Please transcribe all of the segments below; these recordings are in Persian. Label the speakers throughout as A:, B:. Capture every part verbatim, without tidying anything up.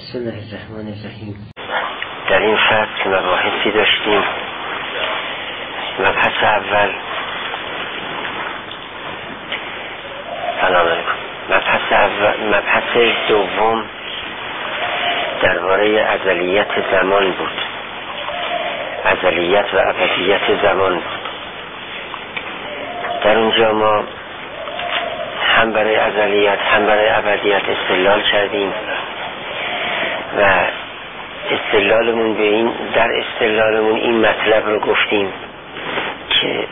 A: بسم الله الرحمن الرحیم.
B: در این فصل مباحثی داشتیم. مبحث اول سلام علیکم. مبحث اول مبحث دوم درباره ازلیت زمان بود. ازلیت و ابدیت زمان بود. در اونجا ما هم برای ازلیت هم برای ابدیت استدلال کردیم و استدلالمون به این در استدلالمون این مطلب رو گفتیم که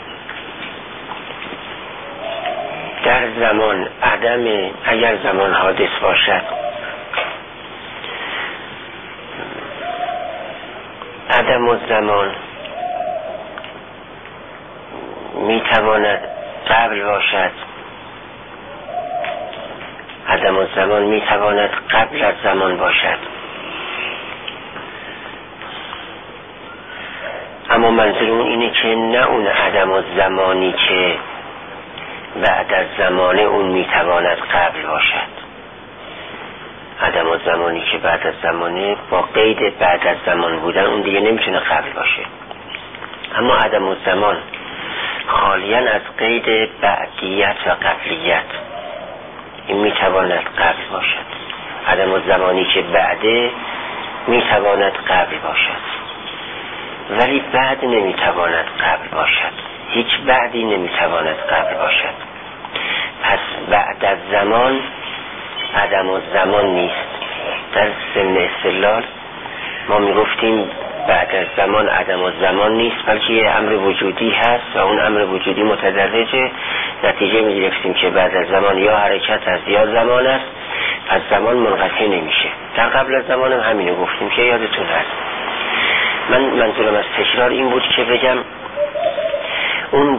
B: در زمان عدم اگر زمان حادث باشد عدم الزمان میتواند قبل باشد. عدم الزمان میتواند قبل از زمان باشد. اما منظور اون اینه که نه اون عدم الزمانی که بعد از زمانه اون میتواند قبل باشد. عدم الزمانی که بعد از زمانه با قید بعد از زمان بودن اون دیگه نمیتونه قبل باشه. اما عدم الزمان خالیاً از قید بعدیت و قبلیت این میتواند قبل باشد. عدم الزمانی که بعده میتواند قبل باشد ولی بعد نمیتواند قبل باشد. هیچ بعدی نمیتواند قبل باشد. پس بعد از زمان عدم الزمان نیست. در ضمن استدلال ما میگفتیم بعد از زمان عدم الزمان نیست بلکه یه امر وجودی هست و اون امر وجودی متدرجه. نتیجه میگرفتیم که بعد از زمان یا حرکت است یا زمان است، پس زمان منقطع نمیشه. در قبل از زمان هم همینو گفتیم که یادتون هست. من منظورم از تکرار این بود که بگم اون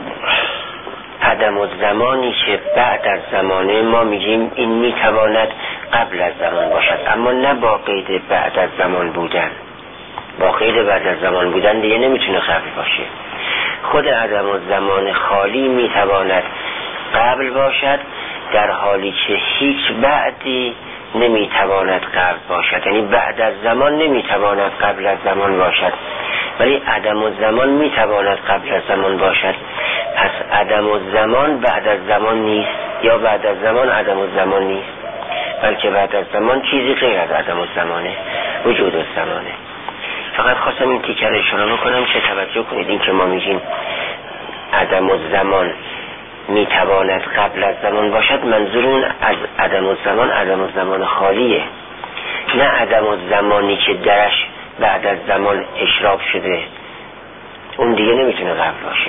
B: عدم الزمانی که بعد از زمانه ما میگیم این میتواند قبل از زمان باشد، اما نه با قید بعد از زمان بودن. با قید بعد از زمان بودن دیگه نمیتونه قبل باشه. خود عدم الزمان خالی میتواند قبل باشد در حالی که هیچ بعدی نمیتواند قبل باشد. یعنی بعد از زمان نمیتواند قبل از زمان باشد ولی عدم الزمان میتواند قبل از زمان باشد. پس عدم الزمان بعد از زمان نیست یا بعد از زمان عدم الزمان نیست، بلکه بعد از زمان چیزی غیر از عدم الزمانه، وجود الزمانه. فقط خواستم این تیکه رو اشاره بکنم که توجه کنید. این که ما میگیم عدم الزمان میتواند قبل از زمان باشد، منظور اون از عدم الزمان عدم الزمان خالیه، نه عدم الزمانی که درش بعد از زمان اشراف شده. اون دیگه نمیتونه قبل باشه.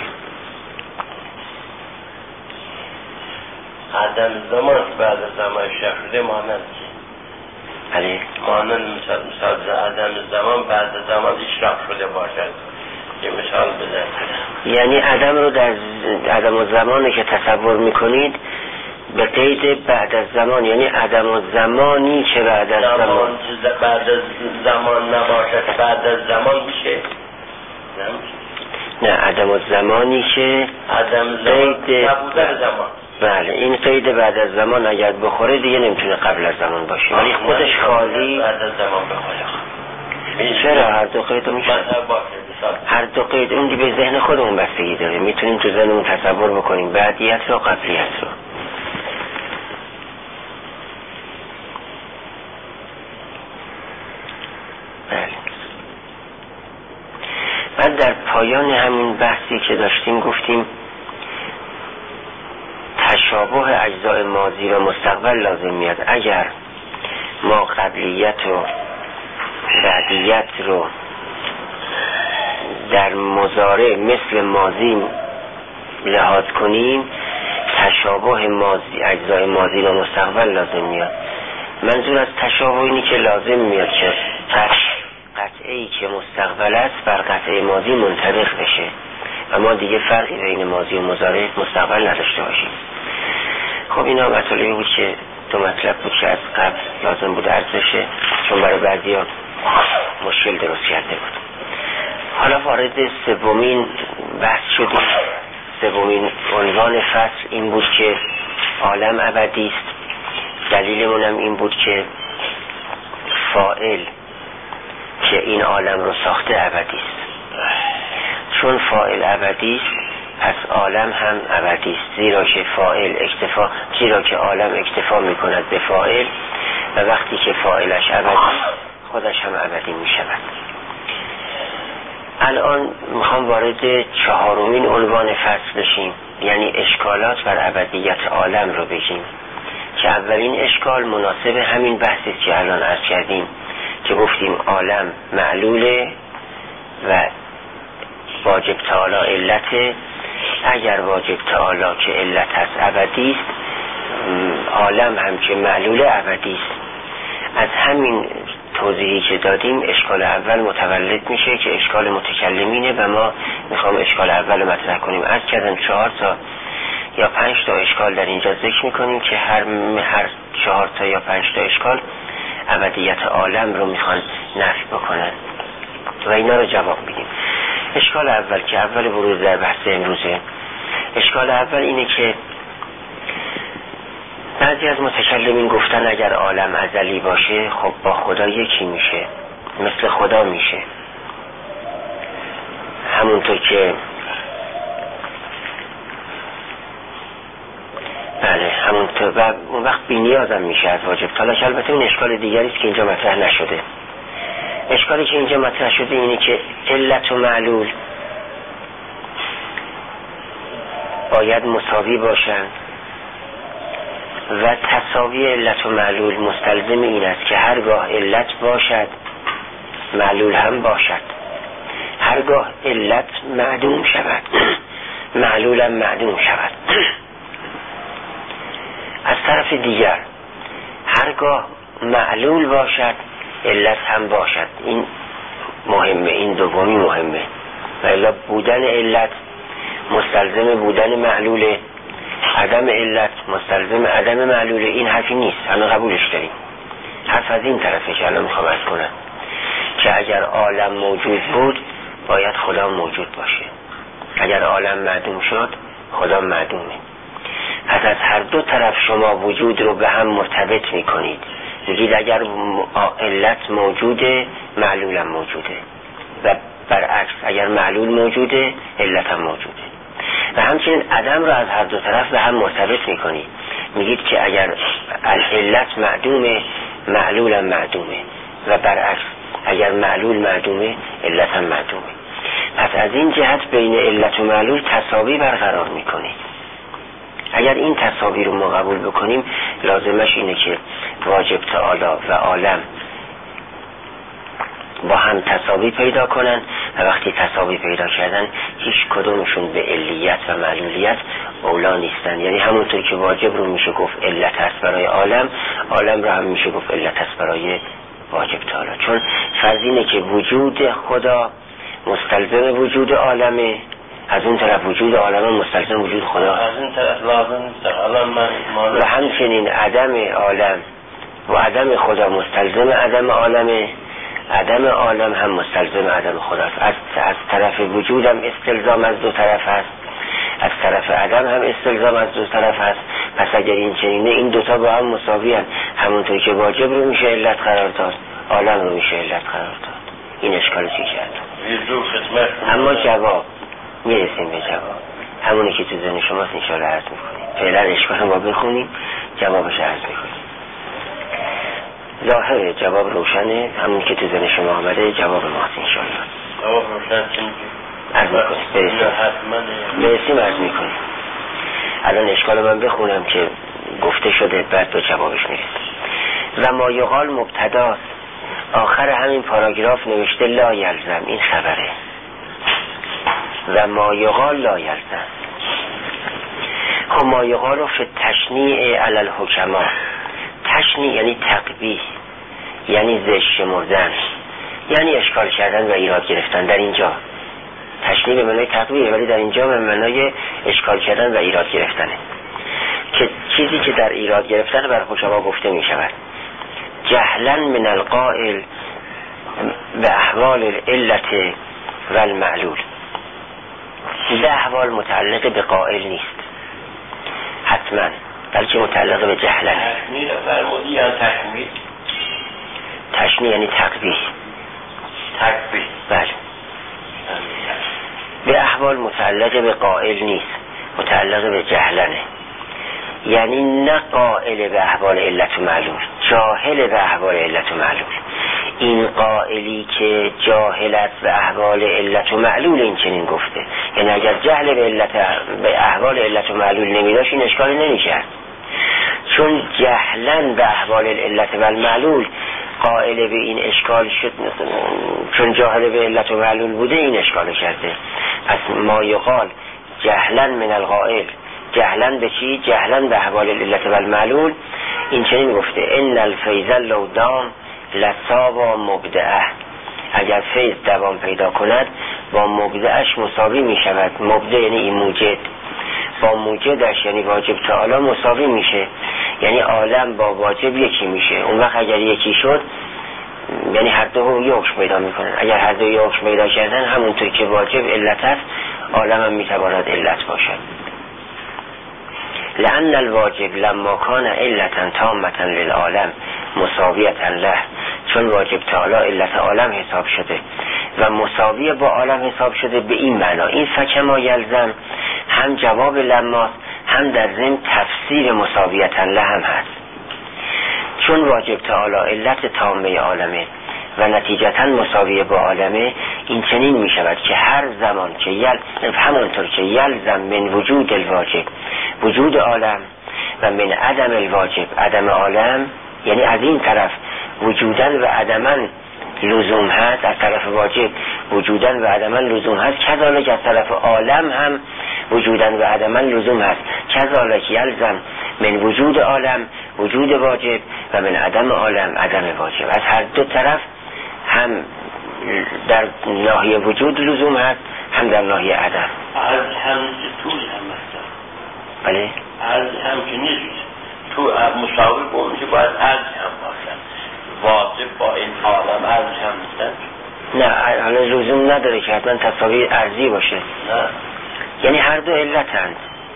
C: عدم زمان که بعد از زمان اشراف شده مانند
B: بله
C: مانند مثال مثال عدم زمان بعد از زمان اشراف شده باشد. یه مثال بزن.
B: یعنی عدم رو در عدم الزمانی که تصور میکنید به قید بعد از زمان، یعنی عدم الزمانی که بعد از زمان,
C: زمان بعد از زمان نباشد بعد از زمان میشه.
B: نه عدم الزمانی که
C: عدم زمان نبودن زمان.
B: بله این قید بعد از زمان اگر بخوره دیگه نمیتونه قبل از زمان باشه ولی خودش خالی
C: بعد از زمان بخوره.
B: چرا هر دو قید میشه؟ هر دو قید اون دیگه به ذهن خودمون بستگی داره. میتونیم تو ذهنمون تصور بکنیم بعدیت رو قبلیت رو. بله. بعد در پایان همین بحثی که داشتیم گفتیم تشابه اجزای ماضی و مستقبل لازم میاد. اگر ما قبلیت و بعدیت رو در مضارع مثل ماضی لحاظ کنیم، تشابه ماضی اجزای ماضی و مستقبل لازم میاد. منظور از تشابه اینی که لازم میاد که قطعه‌ای که مستقبل است بر قطعه ماضی منطبق بشه و ما دیگه فرقی بین ماضی و مضارع مستقبل نداشته باشیم. خب اینا مطالبی بود که دو مطلب بود که از قبل لازم بود عرض بشه چون برای بعضیا مشکل درست کرده بود. حالا وارد سومین بحث شدیم. سومین عنوان فصل این بود که عالم ابدی است. دلیلمون هم این بود که فاعل که این عالم رو ساخته ابدی است. چون فاعل ابدی است پس عالم هم ابدی است، زیرا که فاعل اکتفا زیرا که عالم اکتفا میکند به فاعل و وقتی که فاعلش ابدی خودش هم ابدی میشود. الان میخوام وارد چهارمین عنوان فصل بشیم، یعنی اشکالات بر ابدیت عالم رو بگیم که اولین اشکال مناسب همین بحثی که الان عرض کردیم که گفتیم عالم معلوله و واجب تعالی علته. اگر واجب تعالی که علت هست ابدی است، عالم هم که معلوله ابدی است. از همین توضیحی که دادیم اشکال اول متولد میشه که اشکال متکلمینه و ما میخوام اشکال اول مطرح کنیم. از کردن چهار تا یا پنج تا اشکال در اینجا ذکر میکنیم که هر هر چهار تا یا پنج تا اشکال ابدیت عالم رو میخوان نفی بکنن و اینا رو جواب میدیم. اشکال اول که اول ورود در بحث امروزه، اشکال اول اینه که بعضی از متکلمین گفتن اگر عالم ازلی باشه خب با خدا یکی میشه، مثل خدا میشه، همونطور که بله همونطور و اون وقت بی نیازم میشه از واجب تعالی. البته این اشکال دیگری است که اینجا مطرح نشده. اشکالی که اینجا مطرح شده اینه که علت و معلول باید مساوی باشند و تساوی علت و معلول مستلزم این است که هرگاه علت باشد معلول هم باشد، هرگاه علت معدوم شود معلول هم معدوم شود. از طرف دیگر هرگاه معلول باشد علت هم باشد. این مهمه، این دومی مهمه. و الا بودن علت مستلزم بودن معلوله، عدم علت مستلزم عدم معلوله. این حرفی نیست، همه قبولش داریم. حرف از این طرفه که الان میخوام عرض کنم که اگر عالم موجود بود باید خدا موجود باشه، اگر عالم معدوم شد خدا معدومه. پس از هر دو طرف شما وجود رو به هم مرتبط میکنید، میگید اگر علت موجوده معلولم موجوده و برعکس اگر معلول موجوده علت هم موجوده. و همچنین عدم رو از هر دو طرف به هم مرتبط میکنید، میگید که اگر علت معدومه معلولم معدومه و برعکس اگر معلول معدومه علت هم معدومه. پس از این جهت بین علت و معلول تساوی برقرار میکنید. اگر این تساوی رو ما قبول بکنیم لازمش اینه که واجب تعالی و عالم با هم تساوی پیدا کنن و وقتی تساوی پیدا کردن هیچ کدومشون به علیت و معلولیت اولا نیستن. یعنی همونطور که واجب رو میشه گفت علت هست برای عالم، عالم رو هم میشه گفت علت هست برای واجب تعالی. چون فرض اینه که وجود خدا مستلزم وجود عالمه، از اون طرف وجود عالم مستلزم وجود خدا،
C: از این طرف لازم نیست عالم من
B: و همچنین عدم عالم و عدم خدا مستلزم عدم عالمه، عدم عالم هم مستلزم عدم خداست. از از طرف وجود هم استلزام از دو طرف هست، از طرف عدم هم استلزام از دو طرف هست. پس اگر این چنینه این دوتا با هم مساوی هست، همونطور که واجب رو میشه علت قرار داد عالم رو میشه علت قرار داد. این اشکالی چی کرد. اما جواب میرسیم به جواب همونی که تو ذهن شماست انشاءالله عرض میکنیم. فعلا اشکال ما بخونیم جوابش عرض میکنیم. ظاهر جواب روشنه، همون که تو ذهن شما آمده جواب ماست انشاءالله.
C: جواب روشن چون
B: عرض میکنیم برسیم برسیم عرض میکنیم. الان اشکال من بخونم که گفته شده بعد به جوابش میرسیم. و ما یقال مبتداست، آخر همین پاراگراف نوشته لا یلزم، این خبره. و ما یقال لا یلزم، خب ما یقال رو فی تشنیع علی الحکما، تشنیع یعنی تقبیح، یعنی زشت شمردن، یعنی اشکال کردن و ایراد گرفتن. در اینجا تشنیع به معنای تقبیح ولی در اینجا به معنای اشکال کردن و ایراد گرفتنه، که چیزی که در ایراد گرفتن بر حکما گفته می شود. جهلا من القائل به احوال العلت و المعلول، به احوال متعلق به قائل نیست حتما، بلکه متعلق به جهلن.
C: تحمیل فرمودی یا تحمیل؟
B: تشنیع یعنی تقبیح.
C: تقبیح
B: بله. به احوال متعلق به قائل نیست، متعلق به جهلنه. یعنی نه قائل به احوال علت و معلول، جاهل به احوال علت و معلول. این قائلی که جاهل است به احوال علت و معلول این چنین گفته، یعنی اگر جهل به علت به احوال علت و معلول نمیداشت این اشکال نمیکرد. چون جهلن به احوال علت و معلول قائل به این اشکال شد، چون جاهل به علت و معلول بوده این اشکال کرده. پس ما یقال جهلن من القائل، جهلن به چی؟ جهلن به احوال علت و معلول این چنین گفته ان الفیض لو دام لصاب مبدعه، اگر فیض دوام پیدا کند با مبدعش مساوی می شود. مبدع یعنی این موجد، با موجدش یعنی واجب تعالی مساوی میشه، یعنی عالم با واجب یکی میشه. اون وقت اگر یکی شد یعنی هر دو یک حکم پیدا میکنن. اگر هر دو یک حکم پیدا کردن همونطور که واجب علت است عالم هم میتواند علت باشد. لأن الواجب لما کان علتا تامتا للعالم مساویتا له، چون واجب تعالی علت عالم حساب شده و مساوی با عالم حساب شده. به این معنا این فکما یلزم هم جواب لماست، هم در ضمن تفسیر مساویتا له هم هست. چون واجب تعالی علت تامه عالمه و نتیجتا مساوی با عالمه، این چنین می شود که هر زمان که یل همانطور که یلزم من وجود الواجب وجود عالم و من عدم الواجب عدم عالم، یعنی از این طرف وجودن و عدمن لزوم هست، از طرف واجب وجودن و عدمن لزوم هست، کذالک از طرف عالم هم وجودن و عدمن لزوم هست. کذالک یلزم من وجود عالم وجود واجب و من عدم عالم عدم واجب. از هر دو طرف هم در ناحیه وجود لزوم هست، هم در ناحیه عدم.
C: از هم طول هم هست.
B: بله؟
C: از هم که نیست، تو مساوی با میشه باید از هم باشن. واجب با این عالم از هم نیستن؟
B: نه، حالا لزوم نداره که حتما تساوی ارضی باشه.
C: نه،
B: یعنی هر دو علتند.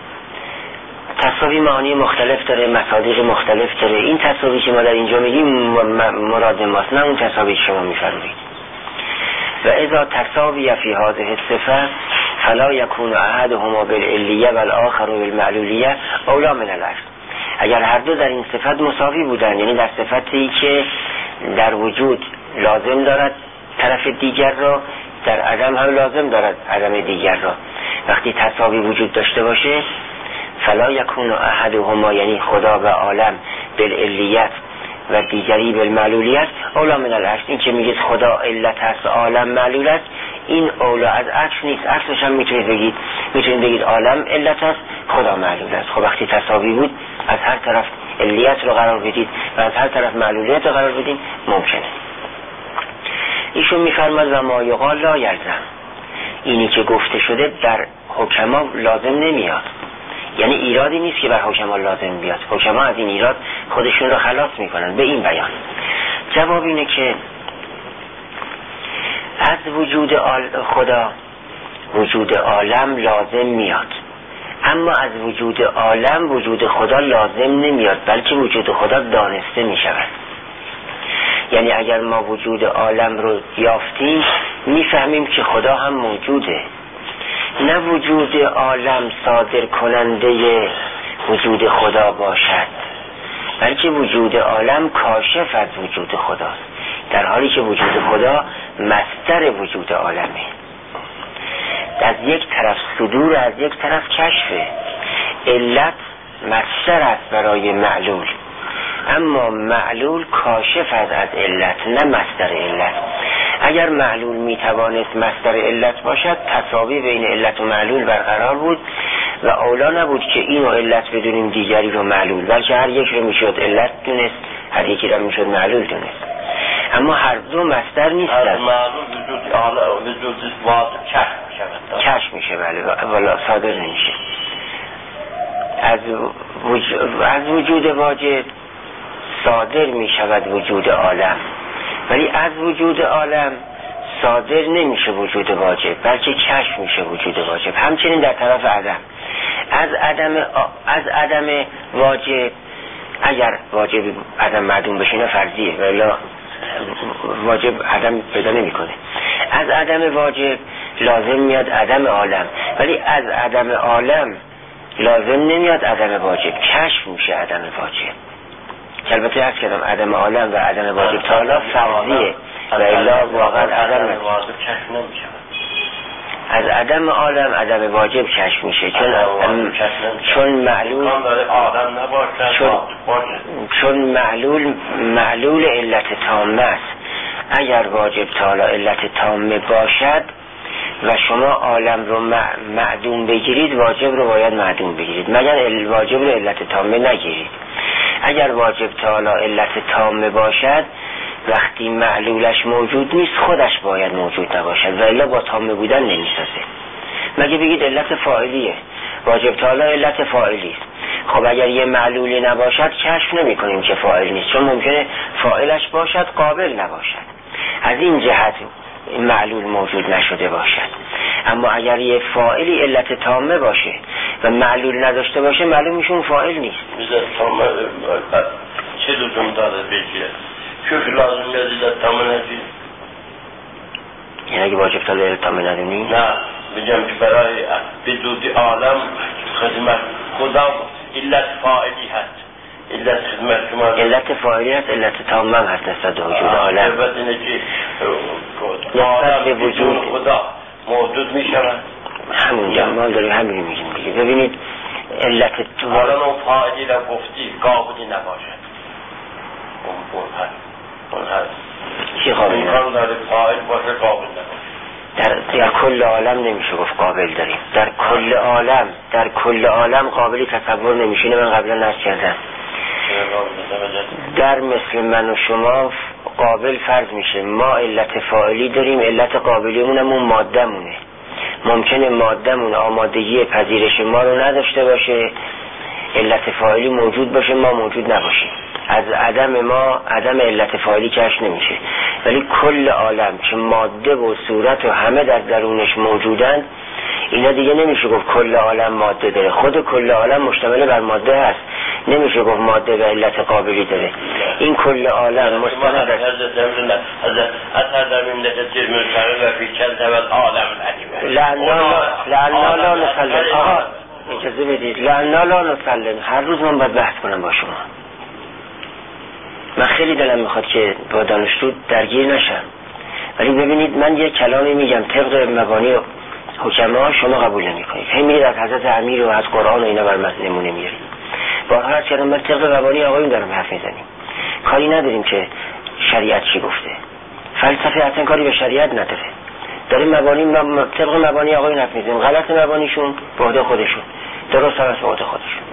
B: تساوی معانی مختلف داره، مصادیق مختلف داره. این تساوی که ما در اینجا میگیم مراد ماست، نه اون تساوی که شما میفرمایید. و اذا تساوی فی هذه الصفه فلا یکون احدهما بالعلیه و الاخر بالمعلولیه اولا من الاخر. اگر هر دو در این صفت مساوی بودن، یعنی در صفتی که در وجود لازم دارد طرف دیگر را، در عدم هم لازم دارد عدم دیگر را، وقتی تساوی وجود داشته باشه فلا یکون احدهما یعنی خدا و عالم بالعلیت و دیگری بالمعلولیت اولا من الاصل. این که میگید خدا علت هست عالم معلول است، این اولا از عکس نیست. عکسش هم میتونید بگید، میتونید بگید عالم علت است خدا معلول است. خب وقتی تساوی بود از هر طرف علیت رو قرار بدید و از هر طرف معلولیت رو قرار بدید ممکنه. ایشون میفرماد و ما یقال لا یلزم، اینی که گفته شده در حکما لازم نمیاد، یعنی ایرادی نیست که بر حکما لازم بیاد. حکما از این ایراد خودشون رو خلاص میکنن به این بیان. جواب اینه که از وجود خدا وجود عالم لازم میاد، اما از وجود عالم وجود خدا لازم نمیاد، بلکه وجود خدا دانسته میشود. یعنی اگر ما وجود عالم رو یافتیم میفهمیم که خدا هم موجوده، نه وجود عالم صادر کننده وجود خدا باشد، بلکه وجود عالم کاشف از وجود خداست، در حالی که وجود خدا مصدر وجود عالمه. از یک طرف صدور، از یک طرف کشفه. علت مصدر است برای معلول، اما معلول کاشف از از علت، نه مصدر علت. اگر معلول میتوانست مصدر علت باشد تساوی بین علت و معلول برقرار بود و اولا نبود که اینو علت بدونیم دیگری رو معلول، بلکه هر یک رو میشد علت دونست، هر یکی رو میشد معلول دونست. اما هر دو مصدر نیست.
C: هر معلول وجود حالا وجود واجب کشف میشه،
B: کشف میشه بله، والا صادر نمیشه. از وجود, از وجود واجب صادر میشود وجود عالم، ولی از وجود عالم صادر نمیشه وجود واجب، بلکه کشف میشه وجود واجب. همچنین در طرف عدم، از عدم از عدم واجب، اگر واجب عدم معدوم بشه نه فرضیه، ولی واجب عدم پیدا نمیکنه. از عدم واجب لازم میاد عدم عالم، ولی از عدم عالم لازم نمیاد عدم واجب، کشف میشه عدم واجب. که البته عرض کردم عدم عالم و عدم واجب تعالی فرضیه و الا واقعا عدم
C: واجب کشف نمیشه.
B: از عدم عالم عدم واجب کشف میشه، چون چون معلول
C: آدم نباشه،
B: چون, چون معلول معلول علت تامه است. اگر واجب تعالی علت تامه باشد و شما عالم رو معدوم بگیرید، واجب رو باید معدوم بگیرید، مگر واجب رو علت تامه نگیرید. اگر واجب تعالی علت تامه باشد، وقتی معلولش موجود نیست خودش باید موجود نباشد و الا با تامه بودن نمیسازه. مگه بگید علت فاعلیه، واجب تعالی علت فاعلی است. خب اگر یه معلولی نباشد کشف نمی کنیم که فاعل نیست، چون ممکنه فاعلش باشد قابل نباشد، از این جهت معلول موجود نشده باشد. اما اگر یه فاعلی علت تامه باشه و معلول نداشته باشه، معلوم میشه اون فاعل نیست.
C: تامه چه لزوم داره بگیره؟ چون لازم میاد علت تامه نگیره؟
B: یعنی اگه واجب تعالی علت تامه ندونی؟
C: نه، بگم که برای بدودی عالم خدمت خدا علت فاعلی هست. علت خدمت شما
B: علت فاعلی هست، علت تامه هم هست نسبت به وجود عالم.
C: البته اینه که
B: نسبت به وجود
C: خدا موجود می شود.
B: همونجا ما داریم همین میگیم دیگه. ببینید علت تو
C: حالا اون فاعلی را گفتی قابلی نباشد، اون اون هست اون هست
B: چی قابل
C: امکان داره فاعل باشه قابل نباشه.
B: در, در کل عالم نمیشه گفت قابل داریم، در کل عالم در کل عالم قابلی تصور نمیشه. من قبلا نرس کردم در مثل من و شما قابل فرض میشه ما علت فاعلی داریم، علت قابلیمونم اون ماده مونه. ممکنه مادهمون آمادگی پذیرش ما رو نداشته باشه، علت فاعلی موجود باشه ما موجود نباشیم. از عدم ما عدم علت فاعلی کشف نمیشه. ولی کل عالم که ماده و صورت و همه در درونش موجودند، اینا دیگه نمیشه گفت کل عالم ماده داره. خود کل عالم مشتمل بر ماده هست، نمیشه گفت ماده و علت قابلی داره. این کل عالم مستند است. لعنا لا نسلم. آقا اجازه بدید، لعنا لا نسلم. هر روز من باید بحث کنم با شما. من خیلی دلم میخواد که با دانشجو درگیر نشم، ولی ببینید من یه کلامی میگم طبق مبانی حکما شما قبول نمیکنید. هی میرید از حضرت امیر و از قرآن و اینا بر من نمونه میارید. بارها هر چرا من طبق مبانی آقایون دارم حرف میزنیم، کاری نداریم که شریعت چی گفته. فلسفه اصلا کاری به شریعت نداره. داریم مبانی م... طبق مبانی آقایون حرف میزنیم. غلط مبانیشون به عهده خودشون، درست هم به عهده خودشون.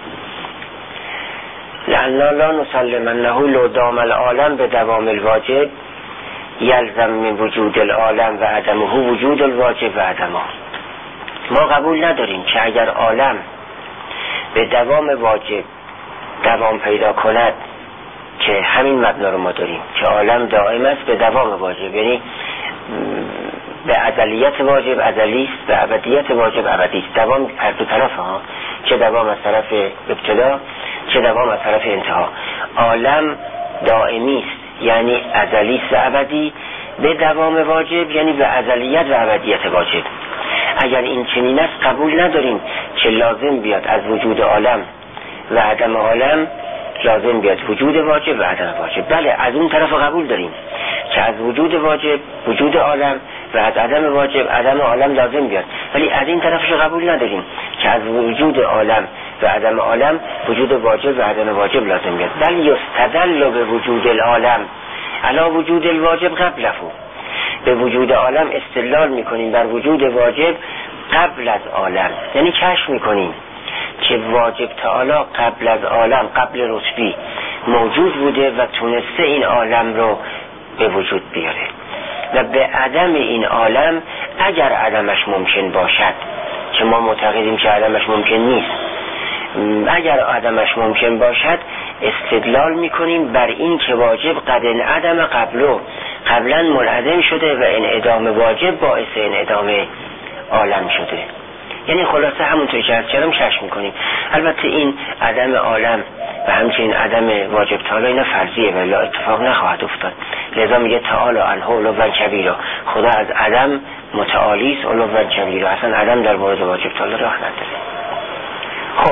B: لعنا لا نسلم انه لو دام العالم به دوام الواجب یلزم من وجود العالم و عدمه وجود الواجب و عدمه. ما قبول نداریم که اگر عالم به دوام واجب دوام پیدا کند، که همین مبنا رو ما داریم که عالم دائم است به دوام واجب، یعنی به ازلیت واجب ازلی است، به ابدیت واجب ابدی است. دوام هر دو طرف ها، چه دوام از طرف ابتدا چه دوام از طرف انتها. عالم دائمی است یعنی ازلی است و ابدی، به دوام واجب یعنی به ازلیت و ابدیت واجب. اگر این چنین است قبول نداریم که لازم بیاد از وجود عالم و عدم عالم لازم بیاد وجود واجب و عدم واجب. بله از اون طرف قبول داریم که از وجود واجب وجود عالم و از عدم واجب عدم عالم لازم بیاد، ولی از این طرفش قبول نداریم که از وجود عالم و عدم عالم وجود واجب و عدم واجب لازم بیاد. بل یستدل به وجود العالم علی وجود الواجب قبله. به وجود عالم استدلال میکنیم بر وجود واجب قبل از عالم، یعنی کشف میکنیم که واجب تعالی قبل از عالم قبل رتبی موجود بوده و تونسته این عالم رو به وجود بیاره، و به عدم این عالم اگر عدمش ممکن باشد، که ما معتقدیم که عدمش ممکن نیست، اگر عدمش ممکن باشد استدلال میکنیم بر این که واجب قد انعدم قبلو، قبلا منعدم شده و انعدام واجب باعث انعدام عالم شده. یعنی خلاصه همونطور که از چرم شش میکنیم. البته این عدم عالم و همچنین عدم واجب تعالی اینا فرضیه ولی اتفاق نخواهد افتاد. لذا میگه تعالی عنه علوا کبیرا، خدا از عدم متعالی است، علوا کبیرا، اصلا عدم در مورد واجب تعالی راه نداره. خب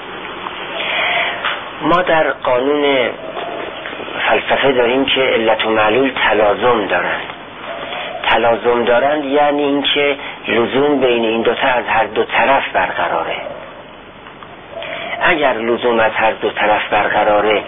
B: ما در قانون فلسفه داریم که علت و معلول تلازم دارند. تلازم دارند یعنی اینکه لزوم بین این دوتا از هر دو طرف برقراره. اگر لزوم از هر دو طرف برقراره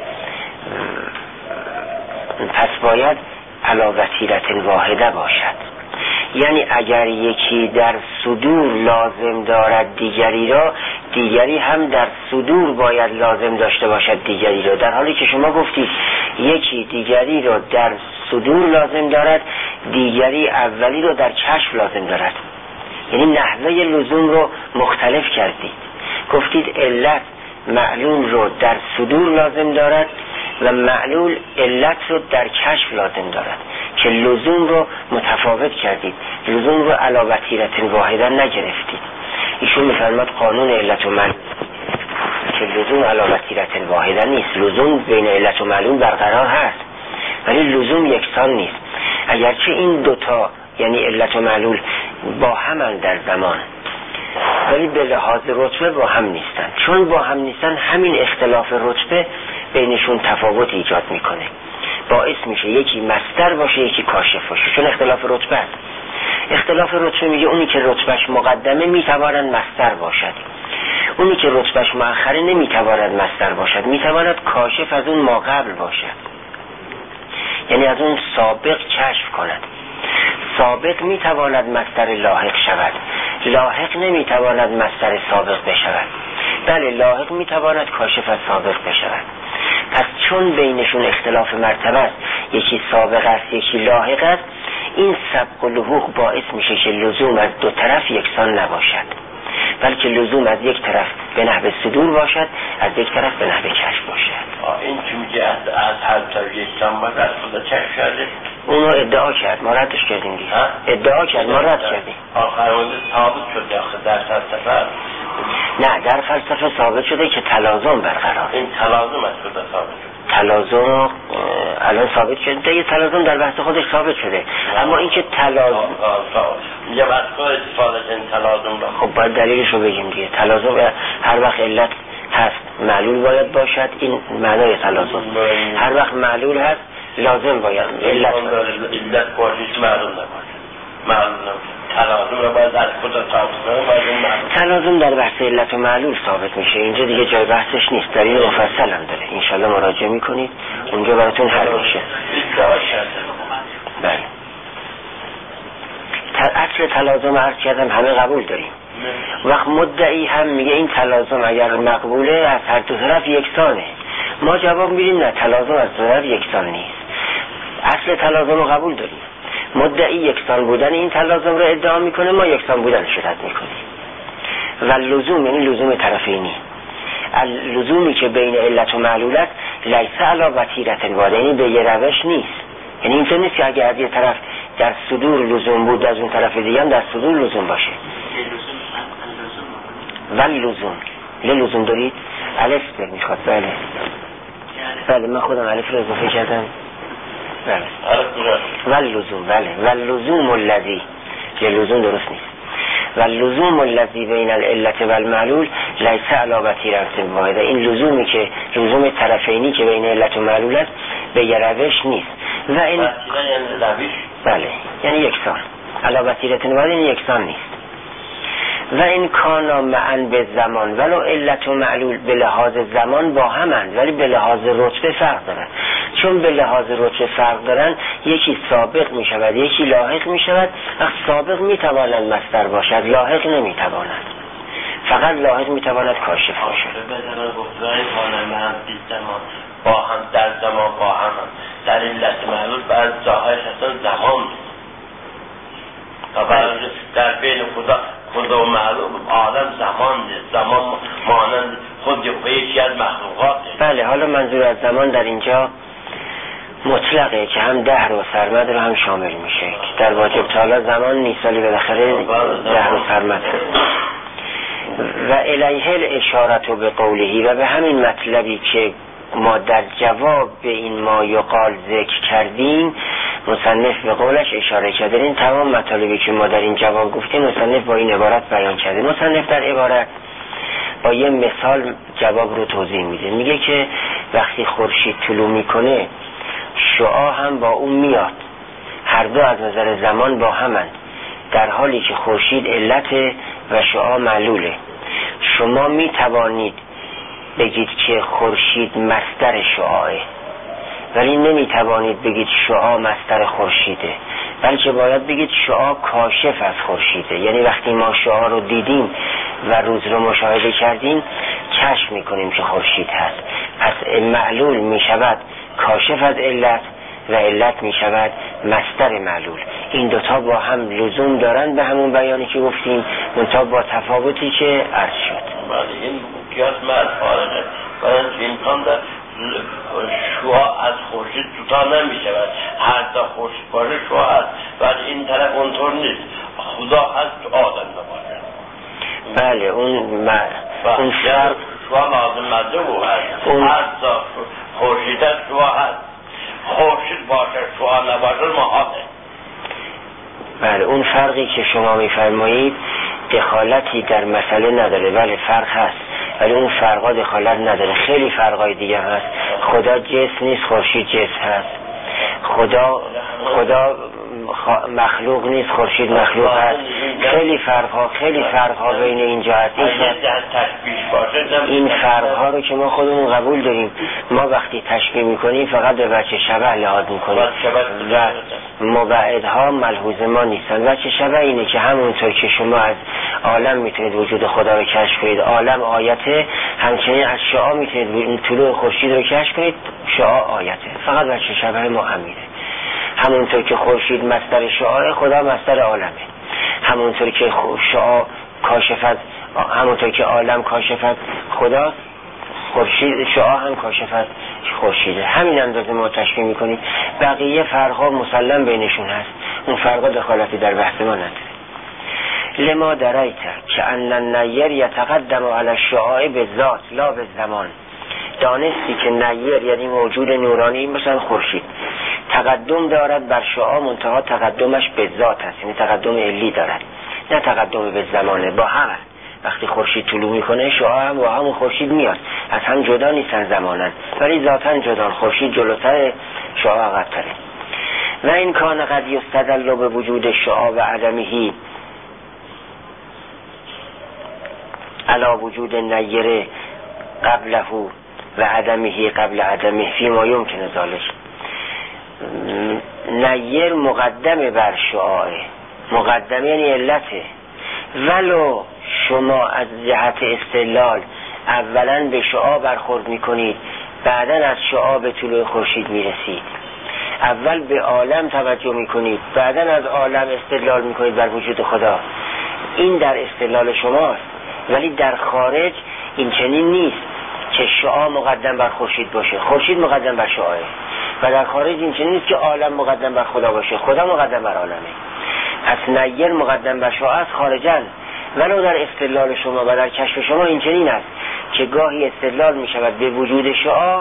B: پس باید علی وتیرة واحده باشد. یعنی اگر یکی در صدور لازم دارد دیگری را، دیگری هم در صدور باید لازم داشته باشد دیگری را، در حالی که شما گفتید یکی دیگری را در صدور لازم دارد، دیگری اولی را در کشف لازم دارد. یعنی نحوه لزوم رو مختلف کردید. گفتید علت معلول رو در صدور لازم دارد و معلول علت رو در کشف لازم دارد که لزوم رو متفاوت کردید، لزوم رو علی وتیرة واحده نگرفتید. ایشون میفرماد قانون علت و معلول که لزوم علی وتیرة واحده نیست، لزوم بین علت و معلول برقرار هست ولی لزوم یکسان نیست. اگرچه این دوتا یعنی علت و معلول با هم در زمان ولی به لحاظ رتبه با هم نیستن. چون با هم نیستن همین اختلاف رتبه بینشون تفاوت ایجاد میکنه، باعث میشه یکی مصدر باشه یکی کاشف باشه، چون اختلاف رتبه است. اختلاف رتبه میگه اونی که رتبهش مقدمه میتواند مصدر باشد، اونی که رتبهش مؤخره نمیتواند مصدر باشد، میتواند کاشف از اون ما قبل باشد، یعنی از اون سابق کشف کند. سابق میتواند مصدر لاحق شود، لاحق نمیتواند مصدر سابق بشود. بله لاحق میتواند کاشف از سابق بشود. پس چون بینشون اختلاف مرتبه است، یکی سابق است یکی لاحق است، این سبق و لحوق باعث میشه که لزوم از دو طرف یکسان نباشد، بلکه لزوم از یک طرف به نحو صدور باشد، از یک طرف به نحو کشف باشد.
C: این که میگه از, از هر طرف یکسان باید از خدا کشف کرده،
B: اونو ادعا کرد، ما ردش کردیم دیگه. ادعا کرد، ما رد کردیم.
C: آخر اون ثابت شده آخر در فلسفه؟
B: نه در فلسفه ثابت شده که تلازم برقرار.
C: این تلازم از کجا ثابت شده؟
B: تلازم الان ثابت شده، یه تلازم در بحث خودش ثابت شده، اما اینکه تلازم
C: میگم از کجا استفاده این تلازم را؟
B: خب باید دلیلش رو بگیم دیگه. تلازم هر وقت علت هست معلول باید باشد، این معنای تلازم. هر وقت معلول هست لازم باید علت
C: علت باشید معلوم نباشه، معلوم نباشه. تلازم را باید از کجا ثابت کنه؟
B: تلازم در بحث علت و معلول ثابت میشه، اینجا دیگه جای بحثش نیست، در این مفصل هم داره، انشالله مراجعه میکنید اونجا براتون حل میشه. بله اصل تلازم عرض کردم همه قبول داریم. وقت مدعی هم میگه این تلازم اگر مقبوله از هر دو طرف یکسانه، ما جواب میدیم نه، تلازم از دو طرف یکسان نیست. اصل تلازم رو قبول داریم، مدعی یکسان بودن این تلازم رو ادعا میکنه، ما یکسان بودنش رو رد میکنیم. و لزوم یعنی لزوم طرفینی، لزومی که بین علت و معلول است لیس علی وتیرة واحده، یعنی به یه روش نیست. یعنی اینطور نیست که اگه از یه طرف در صدور لزوم بود از اون طرف دیگه هم در صدور لزوم باشه. ولی لزوم لزوم دارید؟ الف در میخواد. بله بله من خودم الف رو اضافه کردم. بله ولی لزوم، بله ولی لزوم الذی، یه لزوم درست نیست. ولی لزوم الذی بین العلت و المعلول لیس علی وتیرة واحده، این لزومی که لزوم طرفینی که بین علت و معلول است به یه روش نیست. و این بله یعنی یکسان، علی وتیرة واحده یعنی یکسان نیست. و این کانا معا به زمان ولو علت و معلول به لحاظ زمان با همند ولی به لحاظ رتبه فرق دارن. چون به لحاظ رتبه فرق دارن یکی سابق می شود یکی لاحق می شود. وقت سابق می تواند مصدر باشد، لاحق نمی تواند، فقط لاحق می تواند کاشف باشد.
C: با هم در زمان با هم در علت معلول بعد ظاهرش اصلا زمان در بین خدا خدا و معلوم عالم زمان زمان مانند خود یکی از مخلوقات.
B: بله حالا منظور از زمان در اینجا مطلقه که هم دهر و سرمد رو هم شامل میشه. در واجب تعالی زمان نیست ولی بالاخره دهر و سرمد هست. و الیه الاشارت به قولهی، و به همین مطلبی که ما در جواب به این ما یقال ذکر کردیم مصنف به قولش اشاره کرده. این تمام مطالبی که ما در این جواب گفتیم مصنف با این عبارت بیان کرده. مصنف در عبارت با یه مثال جواب رو توضیح میده. میگه که وقتی خورشید طلوع میکنه شعاع هم با اون میاد، هر دو از نظر زمان با همند، در حالی که خورشید علت و شعاع معلوله. شما میتوانید بگید که خورشید مصدر شعاعه، ولی نمیتوانید بگید شعاع مصدر خورشیده، بلکه باید بگید شعاع کاشف از خورشیده. یعنی وقتی ما شعاع رو دیدیم و روز رو مشاهده کردیم کشف میکنیم که خورشید هست، پس معلول میشود کاشف از علت و علت میشود مصدر معلول. این دوتا با هم لزوم دارن به همون بیانی که گفتیم، منتها با تفاوتی که عرض شد.
C: بله، این قیاس مرد فارغه، برای امکان در شعاع از خورشید جدا نمی شود. هر تا خورشید باشه شعاع هست، ولی این طرف اونطور نیست. خدا هست آدم نباشه.
B: بله، اون م... اون فرق
C: شعاع لازم مده و هست. اون... هر تا خورشید هست شعاع هست. خورشید باشه شعاع نباشه محاله.
B: بله، اون فرقی که شما میفرمایید دخالتی در مسئله نداره. بله فرق هست، ولی اون فرقا دخالت نداره. خیلی فرقای دیگه هست. خدا جسم نیست، خورشید جسم هست. خدا خدا مخلوق نیست، خورشید مخلوق هست. خیلی فرقها خیلی فرقها بین اینجا هست. این فرقها رو که ما خودمون قبول داریم. ما وقتی تشبیه میکنیم فقط به وجه شبه لحاظ میکنیم و مبعدها ملحوظ ما نیستن. وجه شبه اینه که همونطور که شما از عالم میتونید وجود خدا رو کشف کنید، عالم آیته، همچنین از شعاع میتونید طلوع خورشید رو کشف کنید، شعاع آیته. فقط وجه شبه ما همینه. همونطور که خورشید مصدر شعاع، خدا مصدر عالمه. همونطور که شعاع کاشفت، همونطور که عالم کاشفت خدا، خورشید شعاع هم کاشفت خورشیده. همین اندازه ما تشبیه میکنیم. بقیه فرقها مسلم بینشون هست. اون فرقا دخالتی در بحث ما نداره. لما دریت که ان النیر یتقدم علی الشعاع بالذات لا بالزمان. دانستی که نیر یعنی موجود نورانی مثلا خورشید تقدم دارد بر شعاع، منتها تقدمش به ذات است، یعنی تقدم علی دارد، نه تقدم به زمانه. با هم وقتی خورشید طلوع میکنه شعاع هم با همون خورشید میاد، از هم جدا نیستن زمانن، ولی ذاتن جدا. خورشید جلوتر، شعاع عقب‌تره. و این کان قد یستدل به وجود شعاع و عدمه علا وجود نیر قبله و عدمه قبل عدمه فیما یمکن ذلک. نیر مقدم بر شعاع، مقدم یعنی علته، ولو شما از جهت استدلال اولا به شعاع برخورد میکنید، بعدا از شعاع به طلوع خورشید میرسید. اول به عالم توجه میکنید، بعدا از عالم استدلال میکنید بر وجود خدا. این در استدلال شماست، ولی در خارج این چنین نیست که شعاع مقدم بر خورشید باشه، خورشید مقدم بر شعاعه. و در خارج این چنین نیست که عالم مقدم بر خدا باشه، خدا مقدم بر عالمه. پس نیر مقدم بر شعاع است خارجاً، ولو در استدلال شما و در کشف شما این چنین است که گاهی استدلال می شود به وجود شعاع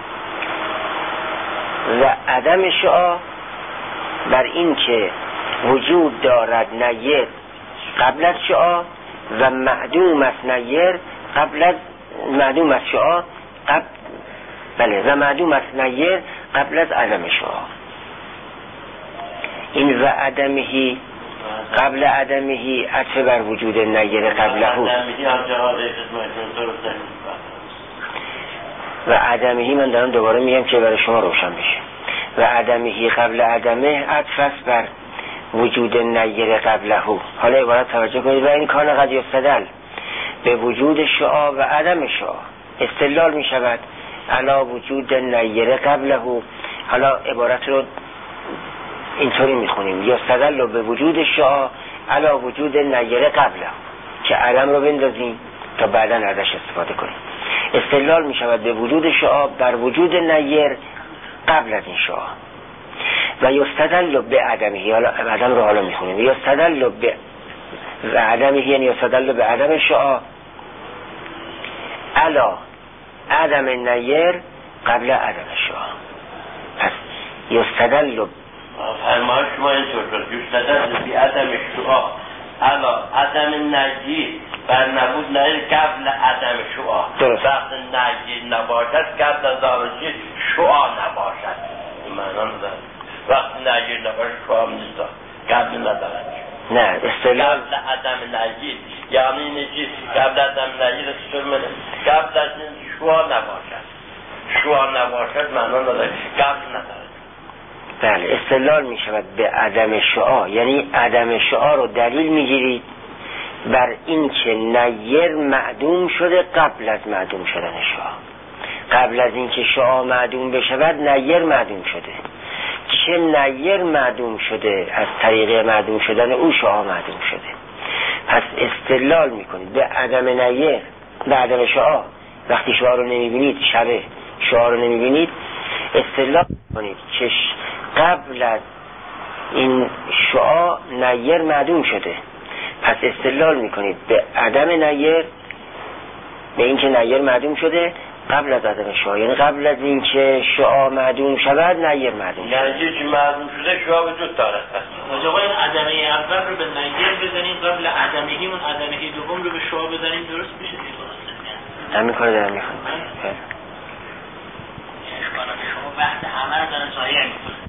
B: و عدم شعاع بر این که وجود دارد نیر قبل از شعاع و معدوم است نیر قبل از معدوم است شعاع قبل بله و معدوم است نیر قبل از عدم شعاع. این و عدمهی قبل عدمهی عطف بر وجود نیر قبله و عدمهی من دارم دوباره میگم که برای شما روشن بشه. و عدمهی قبل عدمه عطف است بر وجود نیر قبله. حالا عبارت توجه کنید. و این کان قد یستدل به وجود شعاع و عدم شعاع استدلال می شود علا وجود نیر قبله. حالا عبارت رو اینطوری میخونیم یستدل به وجود شعاع علا وجود نیر قبله، که عدم رو بندازیم تا بعدا ازش استفاده کنیم. استدلال می شود به وجود شعاع بر وجود نیر قبل از این شعاع. و یستدل به عدمه، حالا عدم رو حالا میخونیم. یستدل به و عدمه یعنی یستدل به عدم شعا علا عدم نیر قبل عدم شعا. پس یستدل
C: فرمایش شما اینطور شد یستدل به عدم شعا علا عدم نیر بر نبود نیر قبل عدم شعا.
B: درست.
C: وقت نیر نباشد قبل از آرزی شعا نباشد. این معنا نداره. وقتی نیر نباشد شعا نیست قبل ندارد.
B: نه اصطلاح
C: قبل عدم نیر یعنی اینه که قبل عدم نیر سرمنه قبل از این شعا نباشد. شعا نباشد معنا نداره قبل ندارد.
B: بله استدلال می شود به عدم شعا یعنی عدم شعا رو دلیل می گیرید بر این که نیر معدوم شده قبل از معدوم شدن شعا. قبل از این که شعا معدوم بشود نیر معدوم شده. چه نیر معدوم شده از طریق معدوم شدن او شعا معدوم شده. پس استدلال می کنید به عدم نیر به عدم شعا. وقتی شعا رو نمی بینید شبه شعا رو نمی بینید استدلال کنید که قبل از این شعا نیر معدوم شده. پس استدلال میکنید به عدم نیر به این که نیر معدوم شده قبل از عدم شعا یعنی قبل از این که شعا معدوم شود نیر معدوم شده.
C: یعنی که معدوم شده شعا وجود دارد.
D: آقا این عدمه اول رو به نیر بزنیم قبل عدمهی اون عدمهی دوم رو به شعا بزنیم درست میشه دیگه.
B: همین کار دارم میکنم.
D: اشکالات شما وقت همه رو داره ضایع میکنه.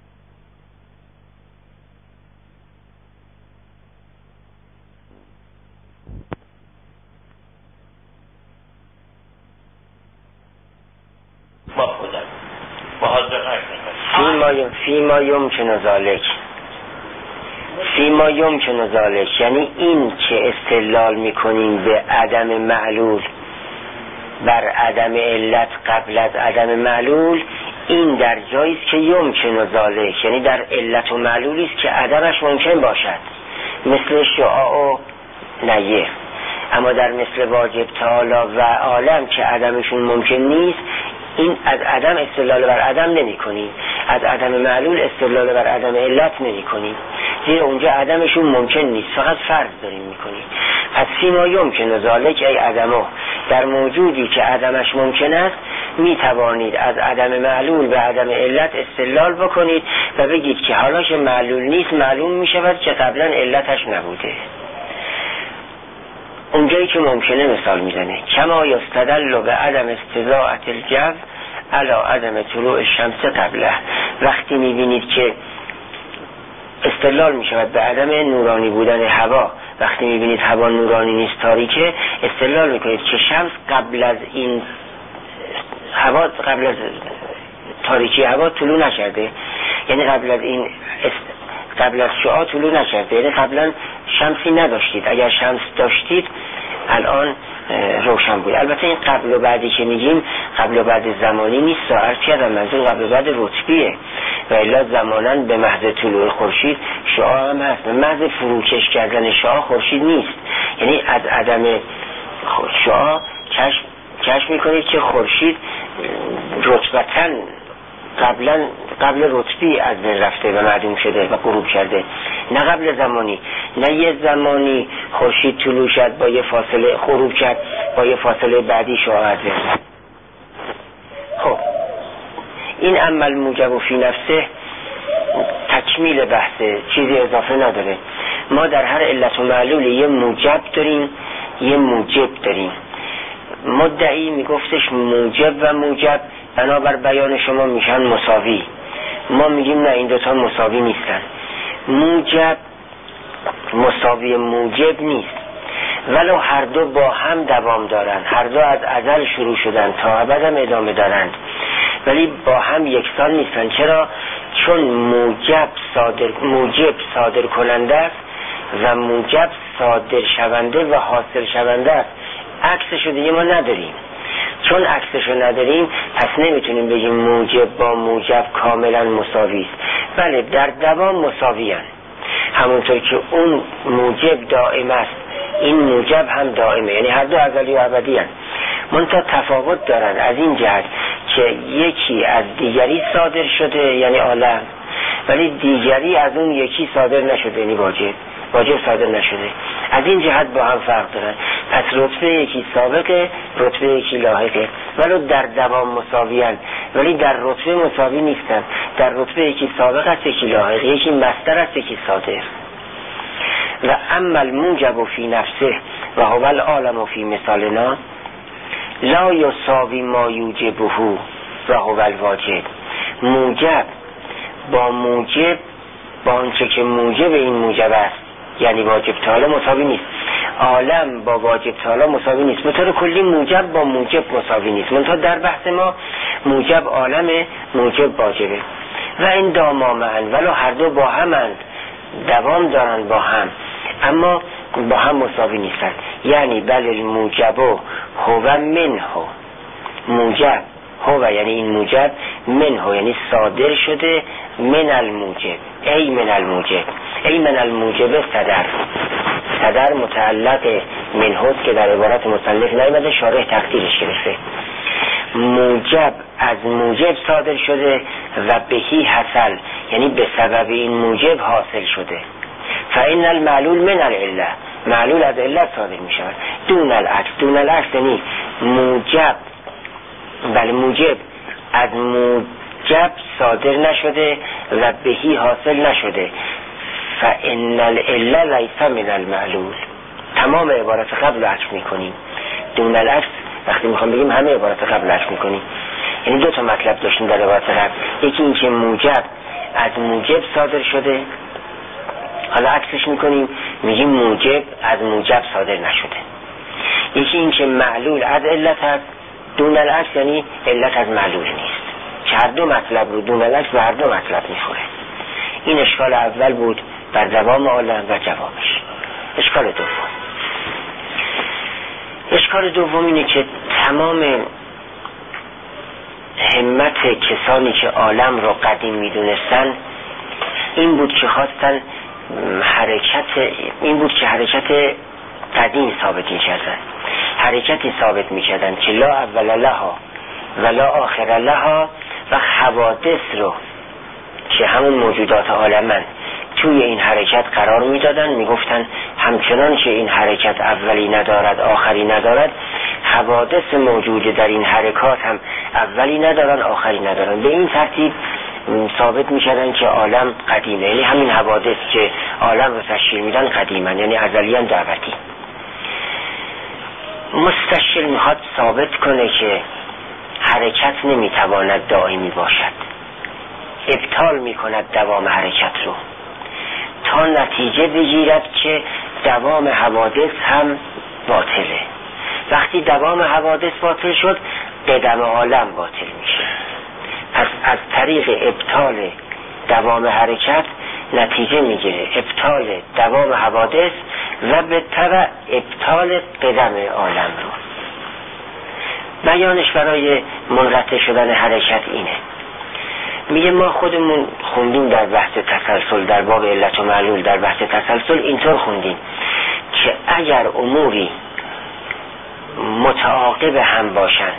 C: با خودم با حضرت
B: فیما یم فیما یمکن ذالک فیما یمکن ذالک یعنی این که استدلال میکنیم به عدم معلول بر عدم علت قبل از عدم معلول این در جایی است که یمکن ذالک یعنی در علت و معلولی است که عدمش ممکن باشد مثل شعاع و نیر. اما در مثل واجب تعالی و عالم که عدمشون ممکن نیست این از عدم استدلال بر عدم نمی کنیم از عدم معلول استدلال بر عدم علت نمی کنیم زیرا اونجا عدمشون ممکن نیست فقط فرض داریم می کنیم. پس فیما یمکن ذالک ای عدمه در موجودی که عدمش ممکن است می توانید از عدم معلول به عدم علت استدلال بکنید و بگید که حالا که معلول نیست معلوم می شود که قبلا علتش نبوده. اونجایی که ممکنه مثال میزنه کما یستدل به عدم استضاءة الجو علی عدم طلوع الشمس قبله. وقتی میبینید که استدلال میشود به عدم نورانی بودن هوا وقتی میبینید هوا نورانی نیست تاریکه استدلال میکنید که شمس قبل از این هوا قبل از تاریکی هوا طلوع نکرده یعنی قبل از این قبل از شعاع طلوع نکرده یعنی قبلا شمسی نداشتید. اگر شمس داشتید الان روشن بود. البته این قبل و بعدی که میگیم قبل و بعد زمانی نیست ساعت کردم منظور قبل و بعد رتبیه و الا زمانا به محض طلوع خورشید شعاع هم هست به محض فروکش کردن شعاع خورشید نیست یعنی از عدم شعاع کشف کشف میکنید که خورشید رتبتاً قبلا قبل رتبی از بین رفته و معدوم شده و غروب کرده نه قبل زمانی نه یه زمانی خورشید طلوع شد با یه فاصله غروب کرد با یه فاصله بعدی شعاع از بین رفت. خب این عمل موجب و فی نفسه تکمیل بحثه چیزی اضافه نداره. ما در هر علت و معلول یه موجب داریم یه موجب داریم. مدعی میگفتش موجب و موجب بنابر بیان شما میشن مساوی. ما میگیم نه این دوتا مساوی نیستن. موجب مساوی موجب نیست ولو هر دو با هم دوام دارن هر دو از ازل شروع شدن تا ابد هم ادامه دارند ولی با هم یکسان نیستن. چرا؟ چون موجب صادر موجب صادر کننده است و موجب صادر شونده و حاصل شونده است. عکسشو دیگه ما نداریم. چون عکسشو نداریم پس نمیتونیم بگیم موجب با موجب کاملا مساوی است. بله در دوام مساوی هستند. همونطور که اون موجب دائم است این موجب هم دائمه یعنی هر دو ازلی و ابدی هستند. منتها تفاوت دارن از این جهت که یکی از دیگری صادر شده یعنی عالم ولی دیگری از اون یکی صادر نشده، یعنی واجب واجب صادر نشده. از این جهت با هم فرق دارن. پس رتبه یکی سابقه، رتبه یکی لاحقه، ولو در دوام مساویان، ولی در رتبه مساوی نیستن. در رتبه یکی سابق است، یکی لاحق، یکی مصدر است، یکی صادر. و اما الموجب فی نفسه و هو العالم فی مثالنا لا یساوی ما یوجبه و هو الواجب. موجب با موجب با آنچه که موجب این موجب است، یعنی واجب تعالی، مساوی نیست. عالم با واجب تعالی مساوی نیست. به طور کلی موجب با موجب مساوی نیست. منتها در بحث ما موجب عالمه، موجب واجبه. و این داما معن، ولو هر دو با همند، دوام دارن با هم، اما با هم مساوی نیستن. یعنی بل الموجب هو منه، موجب هو یعنی این موجب، منه یعنی صادر شده، من الموجب ای من الموجب ای من الموجب صدر. صدر متعلق منه که در عبارت مصنف نیامده، شارح تقدیرش گرفته. موجب از موجب صادر شده و بهی حصل، یعنی به سبب این موجب حاصل شده. فإن المعلول من العله، معلول از علت صادر می شود. دون العکس، دون العکس یعنی موجب بله موجب از موجب صادر نشده و بهی حاصل نشده. فإن العله لیس من المعلول. تمام عبارت قبل عکس می کنیم. دون العکس وقتی میخوام بگیم همه عبارت قبل عکس می کنیم. یعنی دو تا مطلب داشتیم در عبارت قبل. یکی این که موجب از موجب صادر شده، حالا عکسش میکنیم میگیم موجب از موجب صادر نشده. یکی این که معلول از علت هست، دون العکس یعنی علت از معلول نیست. که هر دو مطلب رو دون العکس به هر دو مطلب میخوره. این اشکال اول بود بر دوام عالم و جوابش. اشکال دوم اشکال دوم اینه که تمام همت کسانی که عالم رو قدیم میدونستن این بود که خواستن حرکت این بود که حرکت قدیم ثابت می‌کردن، حرکتی ثابت می‌کردن که لا اول لها ولا آخر لها، و حوادث رو که همون موجودات عالمن توی این حرکت قرار میدادن. میگفتن همچنان که این حرکت اولی ندارد آخری ندارد، حوادث موجود در این حرکات هم اولی ندارن آخری ندارن. به این ترتیب ثابت میشدن که عالم قدیمه، یعنی همین حوادث که عالم رو تشکیل میدن قدیمن، یعنی ازلیان دعوتی. مستشکل میخواد ثابت کنه که حرکت نمیتواند دائمی باشد، ابطال میکند دوام حرکت رو، تا نتیجه بگیرد که دوام حوادث هم باطله. وقتی دوام حوادث باطل شد، قدم عالم باطل میشه. پس از طریق ابطال دوام حرکت نتیجه میگیره ابطال دوام حوادث و به تبع ابطال قدم عالم رو. بیانش برای منقطع شدن حرکت اینه. میگه ما خودمون خوندیم در بحث تسلسل، در باب علت و معلول در بحث تسلسل اینطور خوندیم که اگر اموری متعاقب هم باشند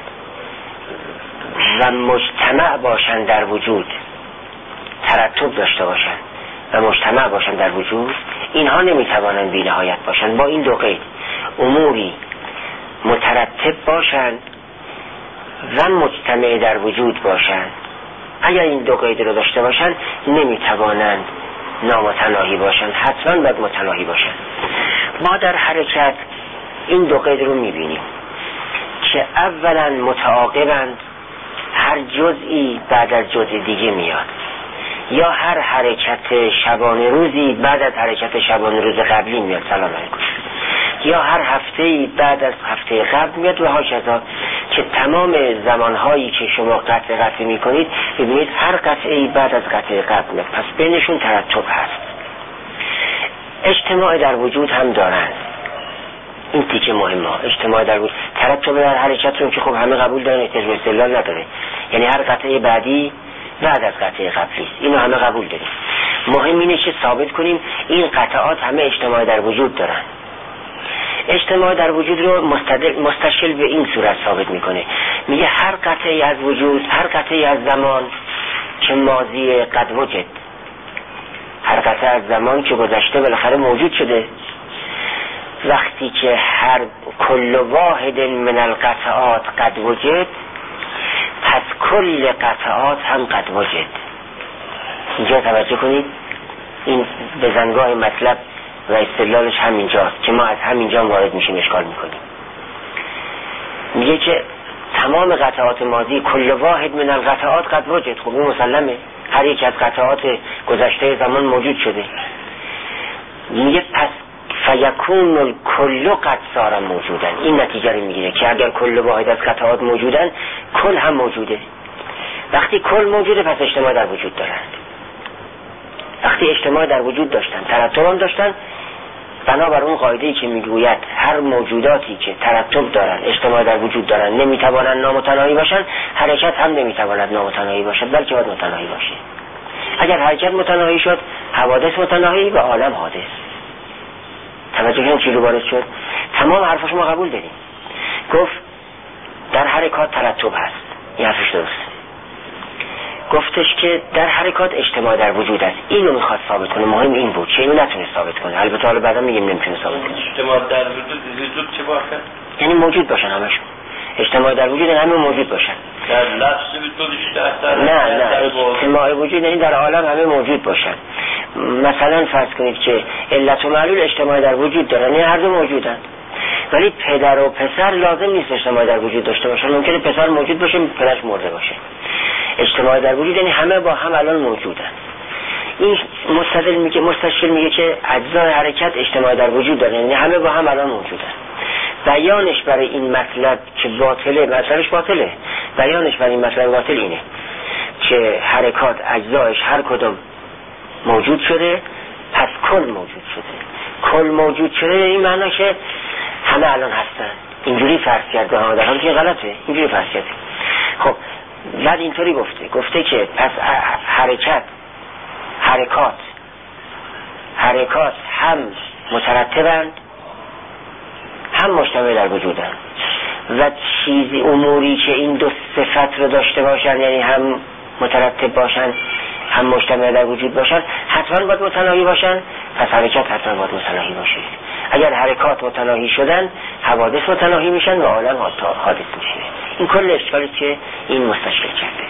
B: و مجتمع باشند در وجود، ترتب داشته باشند و مجتمع باشند در وجود، اینها نمیتوانند بی نهایت باشند. با این دو قید، اموری مترتب باشند و مجتمع در وجود باشند، اگر این دو قید رو داشته باشند نمیتوانند نامتناهی باشند، حتما باید متناهی باشند. ما در حرکت این دو قید رو میبینیم که اولا متعاقبند، هر جزئی بعد از جزء دیگه میاد، یا هر حرکت شبانه روزی بعد از حرکت شبانه روز قبلی میاد، سلام علیکم، یا هر هفته‌ای بعد از هفته قبل میاد و هاکذا، که تمام زمانهایی که شما قطع قطع میکنید ببینید هر قطعی بعد از قطع قبل میاد. پس بینشون ترتب هست. اجتماع در وجود هم دارن، این تیکه مهمه. اجتماع در وجود، ترتب در حرکت رو که خب همه قبول دارن، احتیاج به استدلال نداره، یعنی هر قطعه بعدی بعد از قطعه قبلی، اینو همه قبول داریم. مهم اینه که ثابت کنیم این قطعات همه اجتماع در وجود دارن. اجتماع در وجود رو مستدل مستشکل به این صورت ثابت میکنه، میگه هر قطعه از وجود، هر قطعه از زمان که ماضی قد وجد هر قطعه از زمان که گذشته بالاخره موجود شده. وقتی که هر کل واحد من القطعات قد وجد، پس کل قطعات هم قد وجد. اینجا توجه کنید، این بزنگاه مطلب و استدلالش همینجاست که ما از همینجا وارد میشیم اشکال میکنیم. میگه که تمام قطعات ماضی کل واحد من القطعات قد وجد. خب این مسلمه، هر یک از قطعات گذشته زمان موجود شده. میگه پس فیکون الکل قد صار موجودن. این نتیجه رو میگیره که اگر کل واحد از قطعات موجودن، کل هم موجوده. وقتی کل موجوده پس اجتماع در وجود دارند. وقتی اجتماع در وجود داشتن، ترتب هم داشتن، بنابر اون قاعده‌ای که میگوید هر موجوداتی که ترتب دارن، اجتماع در وجود دارن، نمیتوانن نامتناهی باشن، حرکت هم نمیتواند نامتناهی باشد، بلکه باید متناهی باشه. اگر حرکت متناهی شد، حوادث متناهی و عالم حادث. توجه کنید چی رو وارد شد. تمام حرفش ما قبول داریم. گفت در حرکات ترتب هست، این حرفش درست. گفتش که در حرکات اجتماع در وجود است. اینو میخواد ثابت کنه. مهم این بود که اینو نتونه ثابت کنه. البته حالا بعدا میگیم نمیتونه ثابت کنه.
C: اجتماع در وجود، وجود چه باشه؟
B: یعنی موجود باشن همشون. اجتماع در وجود همه موجود باشن.
C: در لفظ وجودش در
B: نه نه اجتماع وجود یعنی در عالم همه موجود باشن. مثلا فرض کنید که علت و معلول اجتماع در وجود دارن، یعنی هر دو موجودن. ولی پدر و پسر لازم نیست اجتماع در وجود داشته باشن. ممکنه پسر موجود باشه، پدرش مرده باشه. اجتماع در وجود یعنی همه با هم الان موجودن. این مستدل میگه، مستشکل میگه که اجزای حرکت اجتماع در وجود دارن، یعنی همه با هم الان موجودن. بیانش برای این مطلب که باطله، مطلبش باطله، بیانش برای این مطلب باطل اینه که حرکات اجزایش هر کدوم موجود شده، پس کل موجود شده. کل موجود شده این معنی که همه الان هستن. اینجوری فرض کرده ها، در حالی که غلطه. اینجوری فرض کرده. خب بعد اینطوری گفته گفته که پس حرکت حرکات حرکات هم مترتبند، هم مجتمع در وجودن و چیزی اموری که این دو صفت رو داشته باشن، یعنی هم مترتب باشن هم مجتمع در وجود باشن، حتما باید متناهی باشن. پس حرکت حتما باید متناهی باشه. اگر حرکات متناهی شدن، حوادث متناهی میشن و عالم حادث میشه. این کل اشکالی که این مستشکل کرده.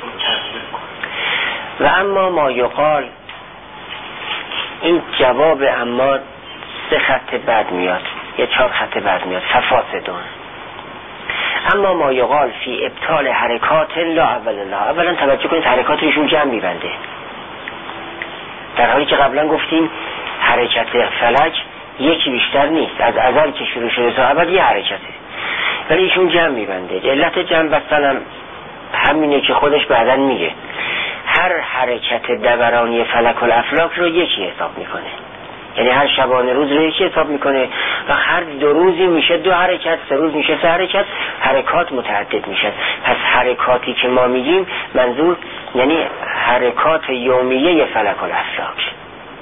B: و اما ما یقال، این جواب اما سه خط بعد میاد، یه چهار خط بعد میاد. ففاسدون. اما ما یقال فی ابطال حرکات لا اول الله. اولا توجه کنید حرکات ایشون جمع میبنده، در حالی که قبلا گفتیم حرکت فلک یکی بیشتر نیست، از ازل که شروع شده تا ابد یه حرکته، ولی ایشون جمع میبنده. علت جمع بستن هم همینه که خودش بعدن میگه هر حرکت دورانی فلک الافلاک رو یکی حساب میکنه، یعنی هر شبانه روز رو یکی حساب میکنه و هر دو روزی میشه دو حرکت، سه روز میشه سه حرکت، حرکات متعدد میشن. پس حرکاتی که ما میگیم منظور یعنی حرکات یومیه فلک الافلاک.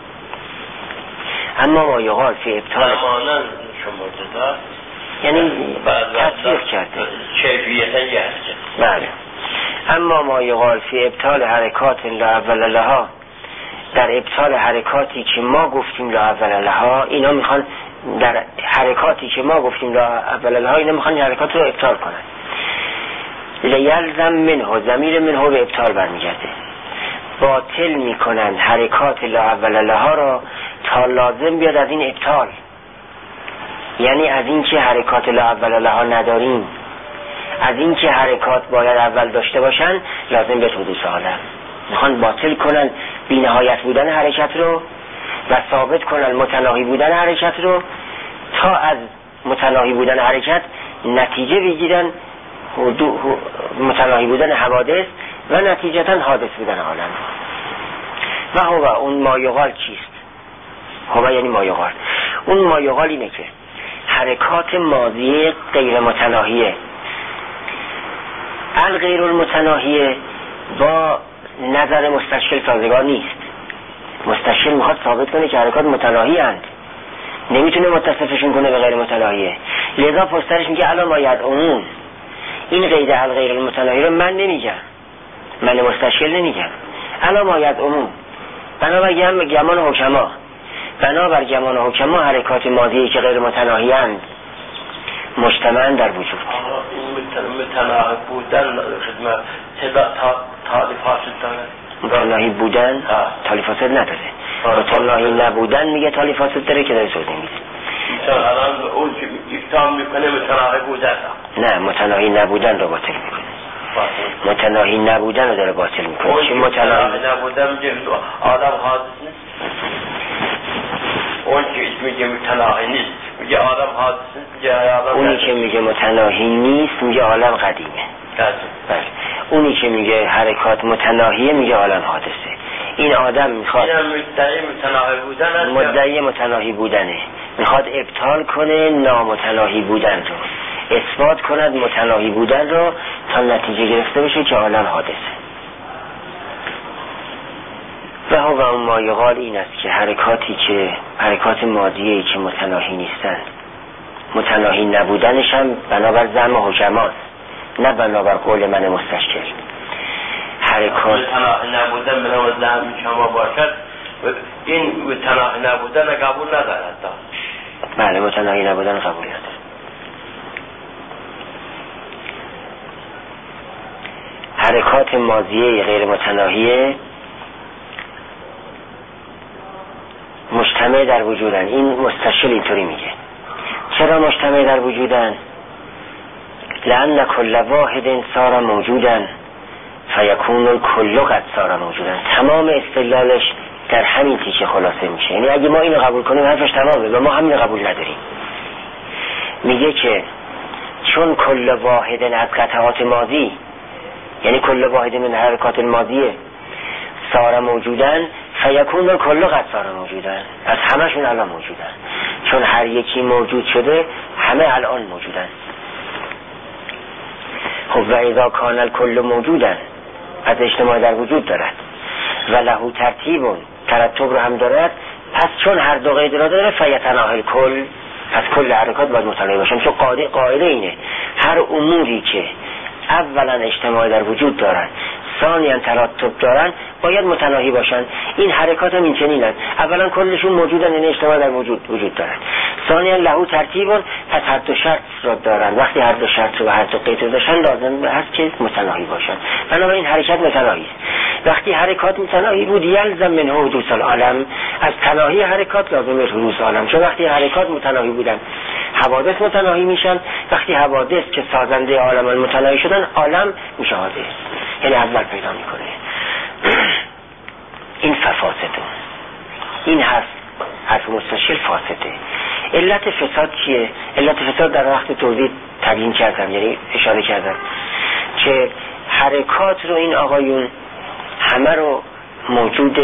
B: اما ما یقال فی ابطال
C: زمانن شما داده
B: یعنی تصدیق کرده
C: کیفیتا یه حرکت.
B: بله. اما ما یقال فی ابطال حرکات لا اول لها، در ابطال حرکاتی که ما گفتیم لا اول لها، اینا میخوان در حرکاتی که ما گفتیم لا اول لها اینا میخوان این حرکات رو ابطال کنن. لیلزم منه، ضمیر منه به ابطال برمیگرده. باطل میکنن حرکات لا اول لها را تا لازم بیاد از این ابطال، یعنی از این که حرکات لا اول لها نداریم، از این که حرکات باید اول داشته باشن، لازم به حدوث عالم. میخوان باطل کنن بی نهایت بودن حرکت رو و ثابت کنن متناهی بودن حرکت رو، تا از متناهی بودن حرکت نتیجه بگیرن متناهی بودن حوادث و نتیجتا حادث بودن عالم. و هو اون ما یقال چیست؟ هو یعنی ما یقال. اون ما یقال اینه که حرکات ماضیه غیر متناهیه، الغیر المتناهیه با نظر مستشکل سازگار نیست. مستشکل میخواد ثابت کنه که حرکات متناهی اند، نمیتونه متصفشون کنه به غیر متناهیه. لذا پسترش میگه الا ما یدعون. این قید الغیر المتناهی رو من نمیگم، من مستشکل نمیگم. الا ما یدعون، بنابر گمان حکما بنابر گمان حکما حرکات مادیه که غیر متناهی‌اند مجتمعاً در وجود.
C: این متناهی بودن خدمت تالی فاسد داره.
B: متناهی بودن تالی فاسد نداره. متناهی نبودن میگه تالی فاسد داره که داره توضیح میده.
C: مثلا الان اون که اقدام میکنه متناهی بودن.
B: نه، متناهی نبودن رو باطل میکنه. متناهی نبودن رو داره باطل میکنه. چی متناهی
C: نبودن میگه آدم حادث نیست. اون که میگه متناهی نیست میگه آدم حادث نیست، میگه آدم.
B: اونی که میگه متناهی نیست میگه عالم قدیمه. بله. اونی که میگه حرکات متناهیه میگه عالم حادثه. این آدم میخواد
C: اینم مدعی متناهی بودن است.
B: مدعی متناهی بودنه. میخواد ابطال کنه نامتناهی بودن رو، اثبات کند متناهی بودن رو تا نتیجه گرفته بشه که عالم حادثه. و هو ما یقال این است که حرکاتی که حرکات مادیه‌ای که متناهی نیستند، متناهی نبودنش هم بنابر زعم حکماست، نه بنابر قول من مستشکل. حرکات
C: متناهی نبودن بنابر زعم شما باشد، این متناهی نبودن قبول ندارد.
B: بله، متناهی نبودن قبول نداره. حرکات ماضیه غیر متناهیه مجتمع در وجودن. این مستشل اینطوری میگه. چرا مجتمع در وجودن؟ لأن کل واحد صار موجودن فیکون الکل قد صار موجودن. تمام استدلالش در همین تیکه خلاصه میشه. یعنی اگه ما اینو قبول کنیم حرفش تمامه و ما همین قبول نداریم. میگه که چون کل واحد از قطعات ماضی، یعنی کل واحد من حرکات الماضیه صار موجودن فیکون الکل قد صار موجودن، از همشون الان موجودن. چون هر یکی موجود شده همه الان موجودن. خب و اذا کان الکل موجودن، از اجتماع در وجود دارد و لهو ترتیبون، ترتب رو هم دارد، پس چون هر دو قید را داره فیتناهی کل، پس کل حرکات باید متناهی باشن. چون قاعده اینه هر اموری که اولا اجتماع در وجود دارن، ثانیاً ترتب دارن، باید متناهی باشن. این حرکات هم این چنینن. اولا کلشون موجودن، این اجتماع در وجود وجود دارن. ثانیاً لهو ترتیبون، پس هر دو شرط را دارن. وقتی هر دو شرط رو و هر دو قید رو داشتن لازم هست که متناهی باشن. بنابراین حرکت متناهی است. وقتی حرکات متناهی بود یلزم منه حدوث العالم، از تناهی حرکات لازم حدوث عالم. چون وقتی حرکات متناهی بودن حوادث متناهی میشن. وقتی حوادث که سازنده عالم متناهی شدن عالم میشه حادث، یعنی اول پیدا میکنه. این فاسده. این هست حرف مستشکل فاسده. علت فساد چیه؟ علت فساد در وقت توضیح تبیین کردم، یعنی اشاره کردم که حرکات رو این آقایون همه رو موجود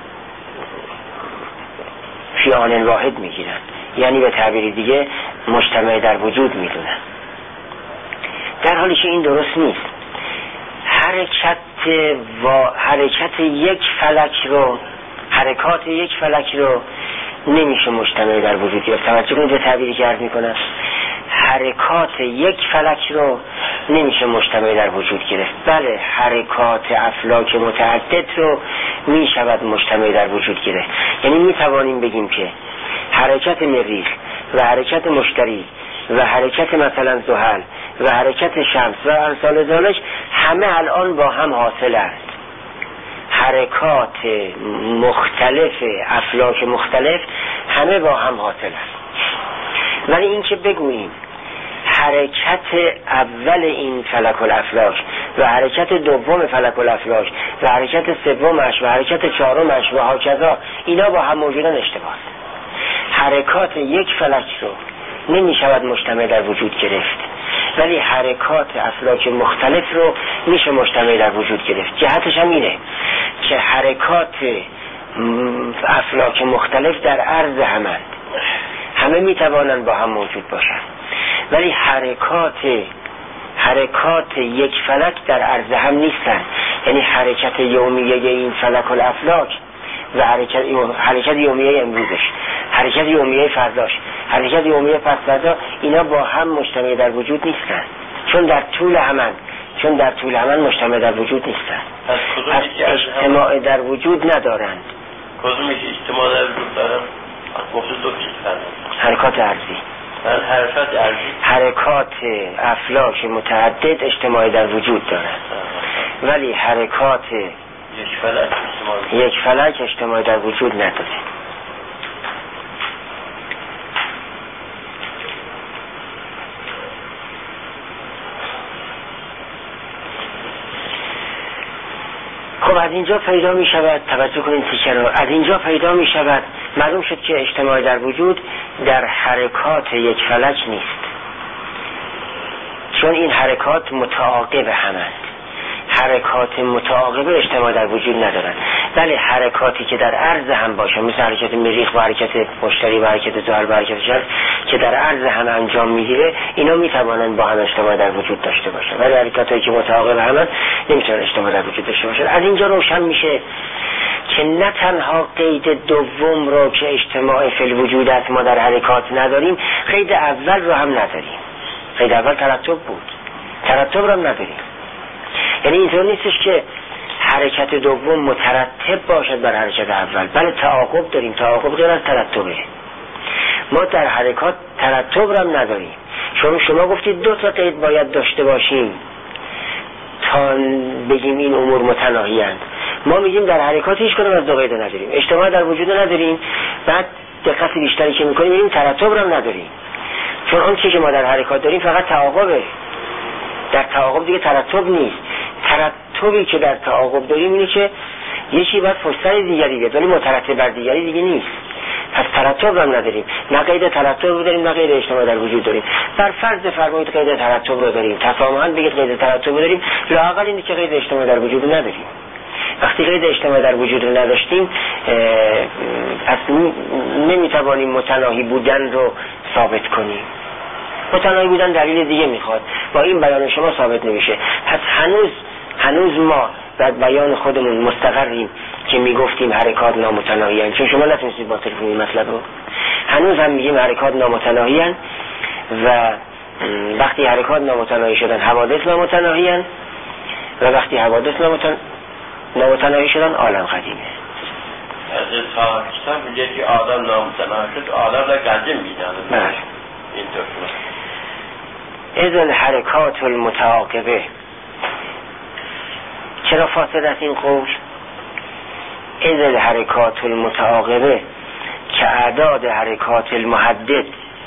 B: فی آن واحد میگیرن، یعنی به تعبیر دیگه مجتمع در وجود میدونن، در حالی که این درست نیست. حرکت و حرکت یک فلک رو حرکات یک فلک رو نمیشه مجتمع در وجود گرفت. توجه کنید به تعبیری که عرض میکنم. حرکات یک فلک رو نمیشه مجتمع در وجود گرفت. بله، حرکات افلاک متعدد رو میشود مجتمع در وجود گرفت. یعنی میتوانیم بگیم که حرکت مریخ و حرکت مشتری و حرکت مثلا زحل و حرکت شمس و امثال ذالک همه الان با هم حاصل است. حرکات مختلف افلاک مختلف همه با هم حاصل است. ولی این که بگوییم حرکت اول این فلک الافلاک و حرکت دوم فلک الافلاک و حرکت سومش و حرکت چهارمش و هاکذا اینا با هم موجودن اشتباهه. حرکات یک فلک رو نمی شود مجتمع در وجود گرفت، ولی حرکات افلاک مختلف رو میشه مجتمع در وجود گرفت. جهتش هم اینه که حرکات افلاک مختلف در عرض همند، همه میتوانند با هم موجود باشند، ولی حرکات حرکات یک فلک در عرض هم نیستند. یعنی حرکت یومیه این فلک الافلاک و حرکت حرکت یومیه امروزش، حرکت یومیه فرداش، حرکت یومیه پس فردا، اینا با هم مجتمع در وجود نیستن، چون در طول همن چون در طول همن مجتمع در وجود نیستن، پس اجتماع در وجود ندارند.
C: کدومش اجتماع در وجود دارم؟ مخصوص دو چیز کردم.
B: حرکات ارضی.
C: من حرکات ارضی
B: حرکات افلاک متعدد اجتماعی در وجود دارند، ولی حرکات
C: یک فلک اجتماعی
B: یک فلک اجتماعی در وجود نداره. خب از اینجا پیدا می شود، توجه کنید تیکه رو، از اینجا پیدا می شود معلوم شد که اجتماع در وجود در حرکات یک فلک نیست، چون این حرکات متعاقب همند. حرکات متعاقبه اجتماع در وجود ندارند، ولی حرکاتی که در عرض هم باشه، مثل حرکت مریخ و حرکت مشتری و حرکت زحل و حرکت شمس که در عرض هم انجام میگیره، اینا میتوانند با هم اجتماع در وجود داشته باشند، ولی حرکاتی که متعاقب همند نمیتونن اجتماع در وجود داشته باشند. از اینجا روشن میشه که نه تنها قید دوم رو که اجتماع فی الوجود است ما در حرکات نداریم، قید اول رو هم نداریم. قید اول ترتب بود، ترتب رو هم نداریم. یعنی اینطور نیستش که حرکت دوم مترتب باشد بر حرکت اول، بله تعاقب داریم، تعاقب غیر از ترتبه. ما در حرکات ترتب رو هم نداریم. شما شما گفتید دو تا قید باید داشته باشیم تا بگیم این امور متناهی اند. ما میگیم در حرکات هیچ کدوم از دو قید نداریم، اجتماع در وجود نداریم، بعد دقت بیشتری که میکنیم میبینیم ترتب رو هم نداریم، چون اون چیزی که ما در حرکات داریم فقط تعاقبه. در تعاقب دیگه ترتب نیست. ترتبی که در تعاقب داریم اینه که یکی باید پشت سر دیگری بیاد، ولی مترتب بر دیگری دیگه نیست. پس ترتب هم نداریم، نه قید ترتب رو داریم نه قید اجتماع در وجود داریم. بر فرض فرمایید قید ترتب رو داریم، تفاهماً بگید قید ترتب رو داریم، لااقل اینه که قید اجتماع در وجود نداریم. وقتی قید اجتماع در وجود رو نداشتیم اصلا نمیتوانیم متناهی بودن رو ثابت کنیم. متناهی بودن دلیل دیگه میخواد، با این بیان شما ثابت نمیشه. پس هنوز هنوز ما در بیان خودمون مستقریم که میگفتیم حرکات نامتناهی هستند، چون شما نتونستید باطل کنید مطلب رو. هنوز هم میگیم حرکات نامتناهی هستند و وقتی حرکات نامتناهی شدن حوادث نامتناهی هستند و وقتی حوادث نامتن... نامتناهی شدن عالم قدیمه.
C: از تاریخ میگه که آدم نامتناهی شد، آدم را قدیم میدانه.
B: بله.
C: اینطور
B: اذ الحرکات المتعاقبه. چرا فاصل است این قول؟ اذ الحرکات المتعاقبه که اعداد حرکات المحدد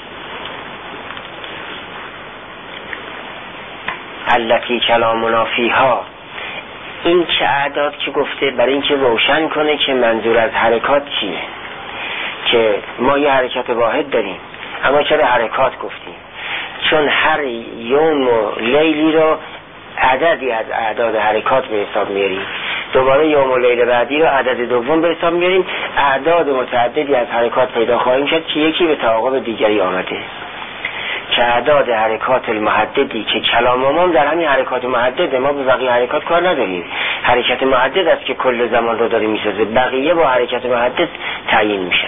B: التي کلامنا فیها. این که اعداد که گفته برای اینکه روشن کنه که منظور از حرکات چیه، که ما یه حرکت واحد داریم اما چرا حرکات گفتیم؟ چون هر یوم و لیلی رو عددی از اعداد حرکات به حساب میاریم، دوباره یوم و لیل بعدی رو عدد دوم به حساب میاریم، اعداد متعددی از حرکات پیدا خواهیم شد که یکی به تعاقب دیگری آمده، که اعداد حرکات المحددی که کلام امام در همین حرکات محدده. ما به بقیه حرکات کار نداریم، حرکت محدد است که کل زمان رو داره میسازه، بقیه با حرکت محدد تعیین میشن.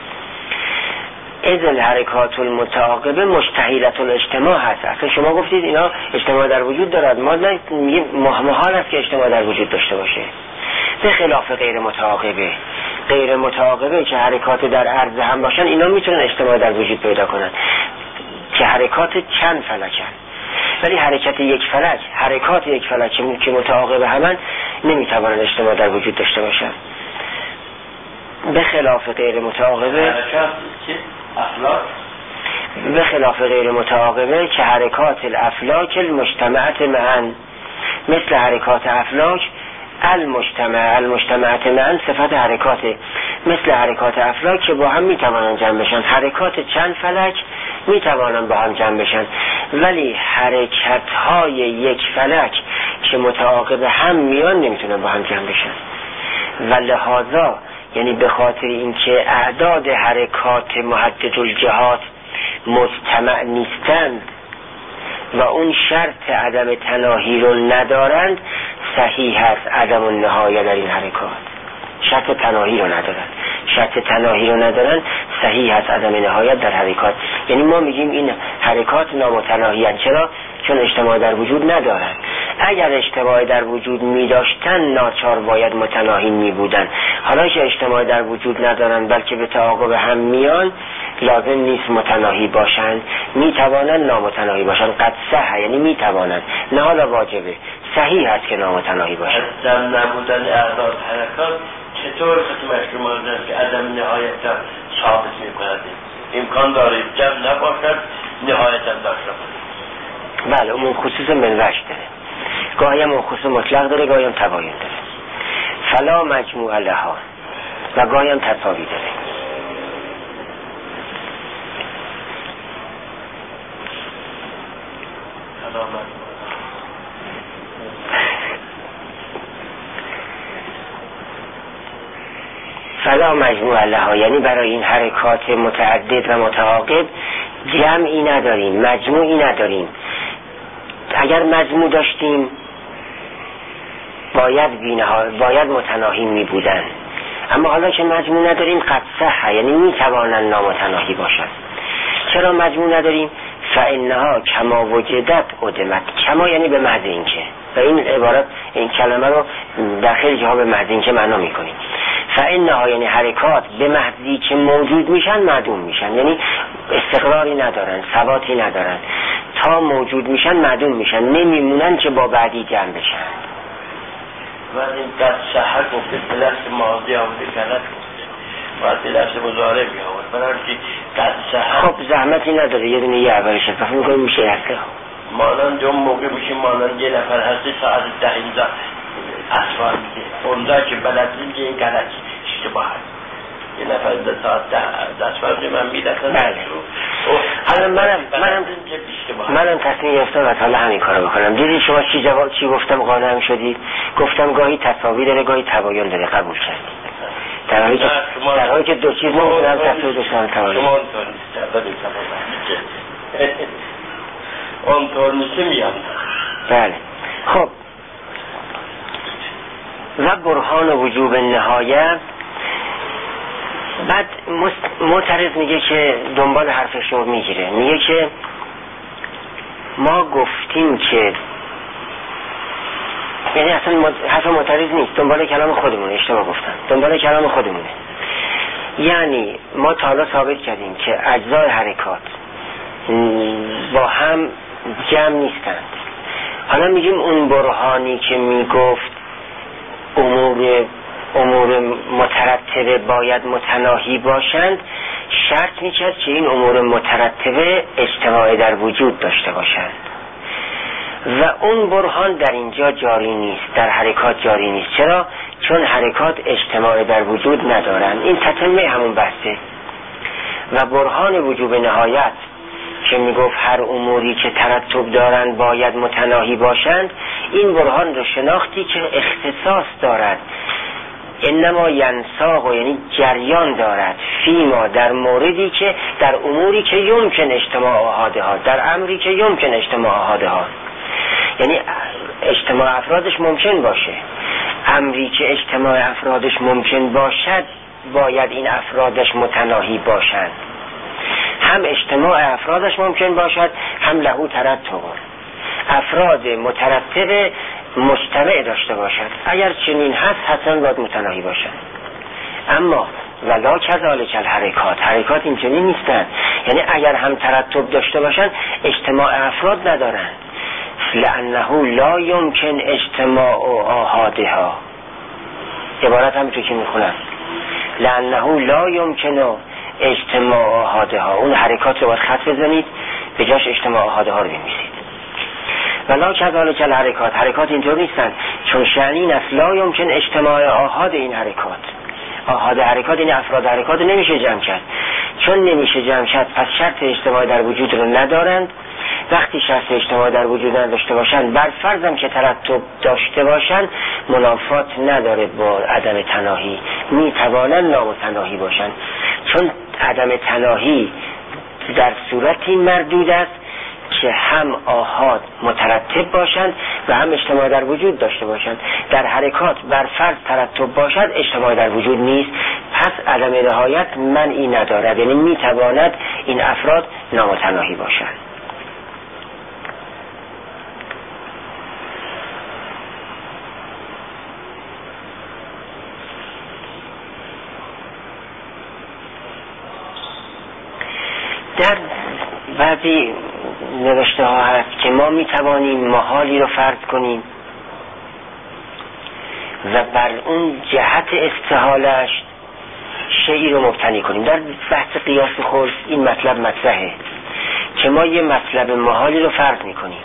B: اذ الحرکات المتعاقبه مستحیلة الاجتماع هست. اصلا شما گفتید اینا اجتماع در وجود دارد، ما میگیم محال است که اجتماع در وجود داشته باشه، به خلاف غیر متعاقبه. غیر متعاقبه که حرکات در عرض هم باشن اینا میتونن اجتماع در وجود پیدا کنن، که حرکات چند فلکن، ولی حرکت یک فلک، حرکات یک فلک که متعاقبه همن نمیتوانن اجتماع در وجود داشته باشن، به خلاف غیر متعاقبه.
C: افلاک
B: به خلاف غیر متعاقبه که حرکات الافلاک المجتمعت معا، مثل حرکات افلاک المجتمع المجتمعت معا صفت حرکاته، مثل حرکات افلاک که با هم میتوانن جمع بشن. حرکات چند فلک میتوانن با هم جمع بشن، ولی حرکت های یک فلک که متعاقب هم میان نمیتونن با هم جمع بشن. و لحاظا یعنی به خاطر اینکه اعداد حرکات محدد الجهات مجتمع نیستند و اون شرط عدم تناهی رو ندارند، صحیح هست عدم النهایه در این حرکات. شرط تناهی رو ندارن، شرط تناهی رو ندارن، صحیح هست عدم نهایت در حرکات. یعنی ما میگیم این حرکات نامتناهی هستند. چرا؟ چون اجتماع در وجود ندارن. اگر اجتماع در وجود می داشتن ناچار باید متناهی می بودن. حالا که اجتماع در وجود ندارن بلکه به تعاقب هم میان، لازم نیست متناهی باشند، می توانند نامتناهی باشند. قد صح یعنی می توانند، نه حالا واجبه، صحیح هست که نامتناهی باشند.
C: در نبودن اعداد حرکات چطور ختمش شما دارد که عدم نهایت ثابت می کند؟ امکان داره جمع نباشد نهایت هم داشته باشه.
B: بله، اون خصوص منوش داره، گاهی هم خصوص مطلق داره، گاهی هم تباین داره. فلا مجموع لها و گاهی هم تساوی داره. فلا مجموع لها یعنی برای این حرکات متعدد و متعاقب جمعی نداریم، مجموعی نداریم. اگر مجموع داشتیم باید بینها باید متناهی می بودن، اما حالا که مجموع نداریم قد صح یعنی می توانند نامتناهی باشند. چرا مجموع نداریم؟ فانها کما وجدت عدمت. کما یعنی به محض اینکه، و این عبارت این کلمه رو در خیلی جاها به محض اینکه معنا میکنیم. فانها یعنی حرکات به محضی که موجود میشن معدوم میشن، یعنی استقراری ندارن، ثباتی ندارن، تا موجود میشن معدوم میشن، نمیمونن که با بعدی جمع بشن.
C: و این قد صح گفته به لفظ ماضی آمده کلت گفته باید به لفظ مضارع می آورد، برای قد صح.
B: خب زحمتی نداره، یه دونه یه اولش اتفاق میکنیم میشه یکه.
C: مانند اون موقع میشه مانند یه نفر هستی ساعت ده اینجا اصفار میگه اونجا که بلد میگه این غلط اشتباه هست. یه نفر ده ساعت ده اصفار میگه من میدستم.
B: بله. حالا منم منم منم تصمیم گرفتم و حالا همین کارو بکنم. دیدی شما چی جواب چی گفتم قانع شدید؟ گفتم گاهی تساوی داره گاهی تباین داره، قبول کردید. در حالی که در حالی که دو چیز نمیتونم تساوی داشتن تباین.
C: شما اونطور نیست. اونطور نیست میام.
B: بله. خب و برهان وجوب نهایه. بعد معترض میگه که دنبال حرفش رو میگیره، میگه که ما گفتیم که، یعنی اصلا حرف معترض نیست، دنبال کلام خودمونه، اشتباه گفتم، دنبال کلام خودمونه. یعنی ما تا حالا ثابت کردیم که اجزای حرکات با هم جمع نیستند. حالا میگیم اون برهانی که میگفت امور امور مترتبه باید متناهی باشند، شرط میکرد که این امور مترتبه اجتماع در وجود داشته باشند و اون برهان در اینجا جاری نیست، در حرکات جاری نیست. چرا؟ چون حرکات اجتماع در وجود ندارند. این تتمه همون بحثه. و برهان وجوب نهایت که میگفت هر اموری که ترتب دارند باید متناهی باشند، این برهان رو شناختی که اختصاص دارد، انما ینساق و یعنی جریان دارد، فیما در موردی که در اموری که یمکن اجتماع آحاده ها، در امری که یمکن اجتماع آحاده ها، یعنی اجتماع افرادش ممکن باشه. امری که اجتماع افرادش ممکن باشد باید این افرادش متناهی باشند. هم اجتماع افرادش ممکن باشد، هم لهو ترتب، افراد مترتب مجتمع داشته باشد. اگر چنین هست حتما باید متناهی باشد. اما ولا کذالک الحرکات، حرکات این چنین نیستند. یعنی اگر هم ترتب داشته باشند اجتماع افراد ندارند. لانه لا یمکن اجتماع آحادها، عبارت هم تو که میخونم لانه لا یمکن اجتماع آحادها، اون حرکات رو باید خط بزنید به جاش اجتماع آحادها رو بنویسید. ولا کذالک الحرکات، حرکات اینطور نیستن، چون شأن این است لا یمکن اجتماع آحاد این حرکات. آحاد حرکات این افراد حرکات نمیشه جمع کرد. چون نمیشه جمع کرد پس شرط اجتماع در وجود رو ندارند. وقتی شرط اجتماع در وجود نداشته باشند، بر فرضم که ترتب داشته باشند، منافات نداره با عدم تناهی، میتوانند نامتناهی باشند. چون عدم تناهی در صورتی مردود است که هم آحاد مترتب باشند و هم اجتماع در وجود داشته باشند. در حرکات بر فرض ترتب باشد اجتماع در وجود نیست، پس عدم نهایت منعی ندارد، یعنی میتواند این افراد نامتناهی باشند. در بعضی نوشته ها هست که ما می توانیم محالی رو فرض کنیم و بر اون جهت استحالش شیئی رو مبتنی کنیم. در بحث قیاس خرس این مطلب مطرحه که ما یه مطلب محالی رو فرض می کنیم،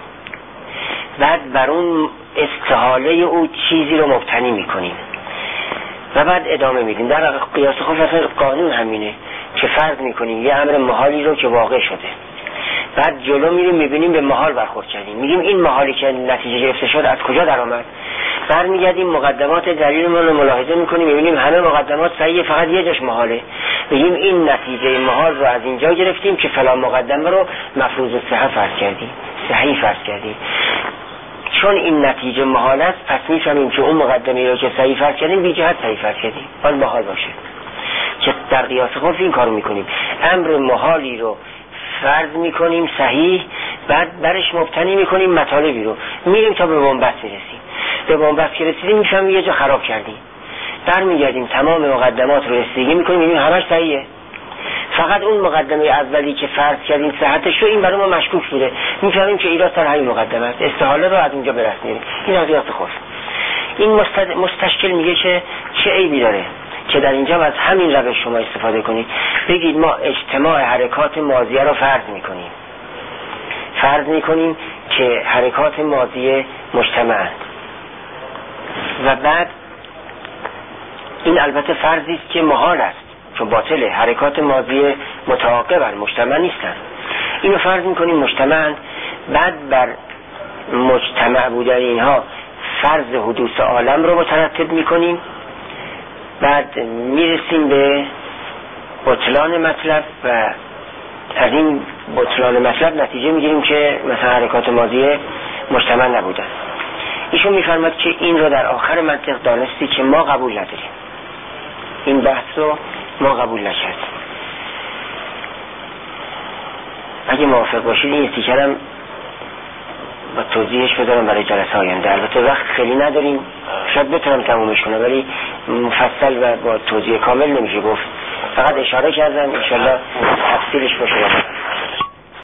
B: بعد بر اون استحاله او چیزی رو مبتنی می کنیم و بعد ادامه میدیم. در قیاس خرس اصلا قانون همینه که فرض می کنیم یه امر محالی رو که واقع شده، بعد جلو میریم میبینیم به محال برخورد کردیم، میگیم این محالی که نتیجه گرفته شد از کجا در آمد، برمیگردیم مقدمات دلیلمون رو ملاحظه میکنیم میبینیم همه مقدمات صحیحه، فقط یه جاش محاله، میگیم این نتیجه محال رو از اینجا گرفتیم که فلان مقدمه رو مفروض الصحه فرض کردیم، صحیح فرض کردیم. چون این نتیجه محال است پس میفهمیم که اون مقدمه رو که صحیح فرض کردیم بی جهت صحیح فرض کردیم، باید محال باشه. که در قیاس خرس این کارو میکنیم، امر محالی رو فرض میکنیم صحیح، بعد برش مبتنی میکنیم مطالبی رو، میریم تا به بنبست میرسیم. به بنبست که رسیدیم میفهمیم یه جا خراب کردیم، برمیگردیم تمام مقدمات رو رسیدگی میکنیم میبینیم همش صحیحه، فقط اون مقدمه اولی که فرض کردیم صحتش رو این برای ما مشکوک بوده، میفهمیم که ایراد سر همین مقدمه است، استحاله رو از اونجا برسونیم. این از قیاس خرس. این مستد... مستشکل میگه که چه عیبی داره که در اینجا از همین روش شما استفاده کنید، بگید ما اجتماع حرکات ماضیه رو فرض میکنیم، فرض میکنیم که حرکات ماضیه مجتمعند و بعد این البته فرضی است که محال است چون باطله، حرکات ماضیه متعاقبن مجتمع نیستن، اینو فرض میکنیم مجتمعند، بعد بر مجتمع بودن اینها فرض حدوث عالم رو مترتب میکنیم، بعد میرسیم به بطلان مطلب و از این بطلان مطلب نتیجه میگیریم که مثلا حرکات ماضیه مجتمع نبودن. ایشون میفرماد که این رو در آخر منطق دانستی که ما قبول نداریم، این بحث رو ما قبول نکردیم. اگه موافق باشید این استیکرم با توضیحش بذارم برای جلسه آینده، البته وقت خیلی نداریم، شاید بتونم تمومش کنم ولی مفصل و با توضیح کامل نمیشه گفت، فقط اشاره کردم، انشالله تفصیلش باشه.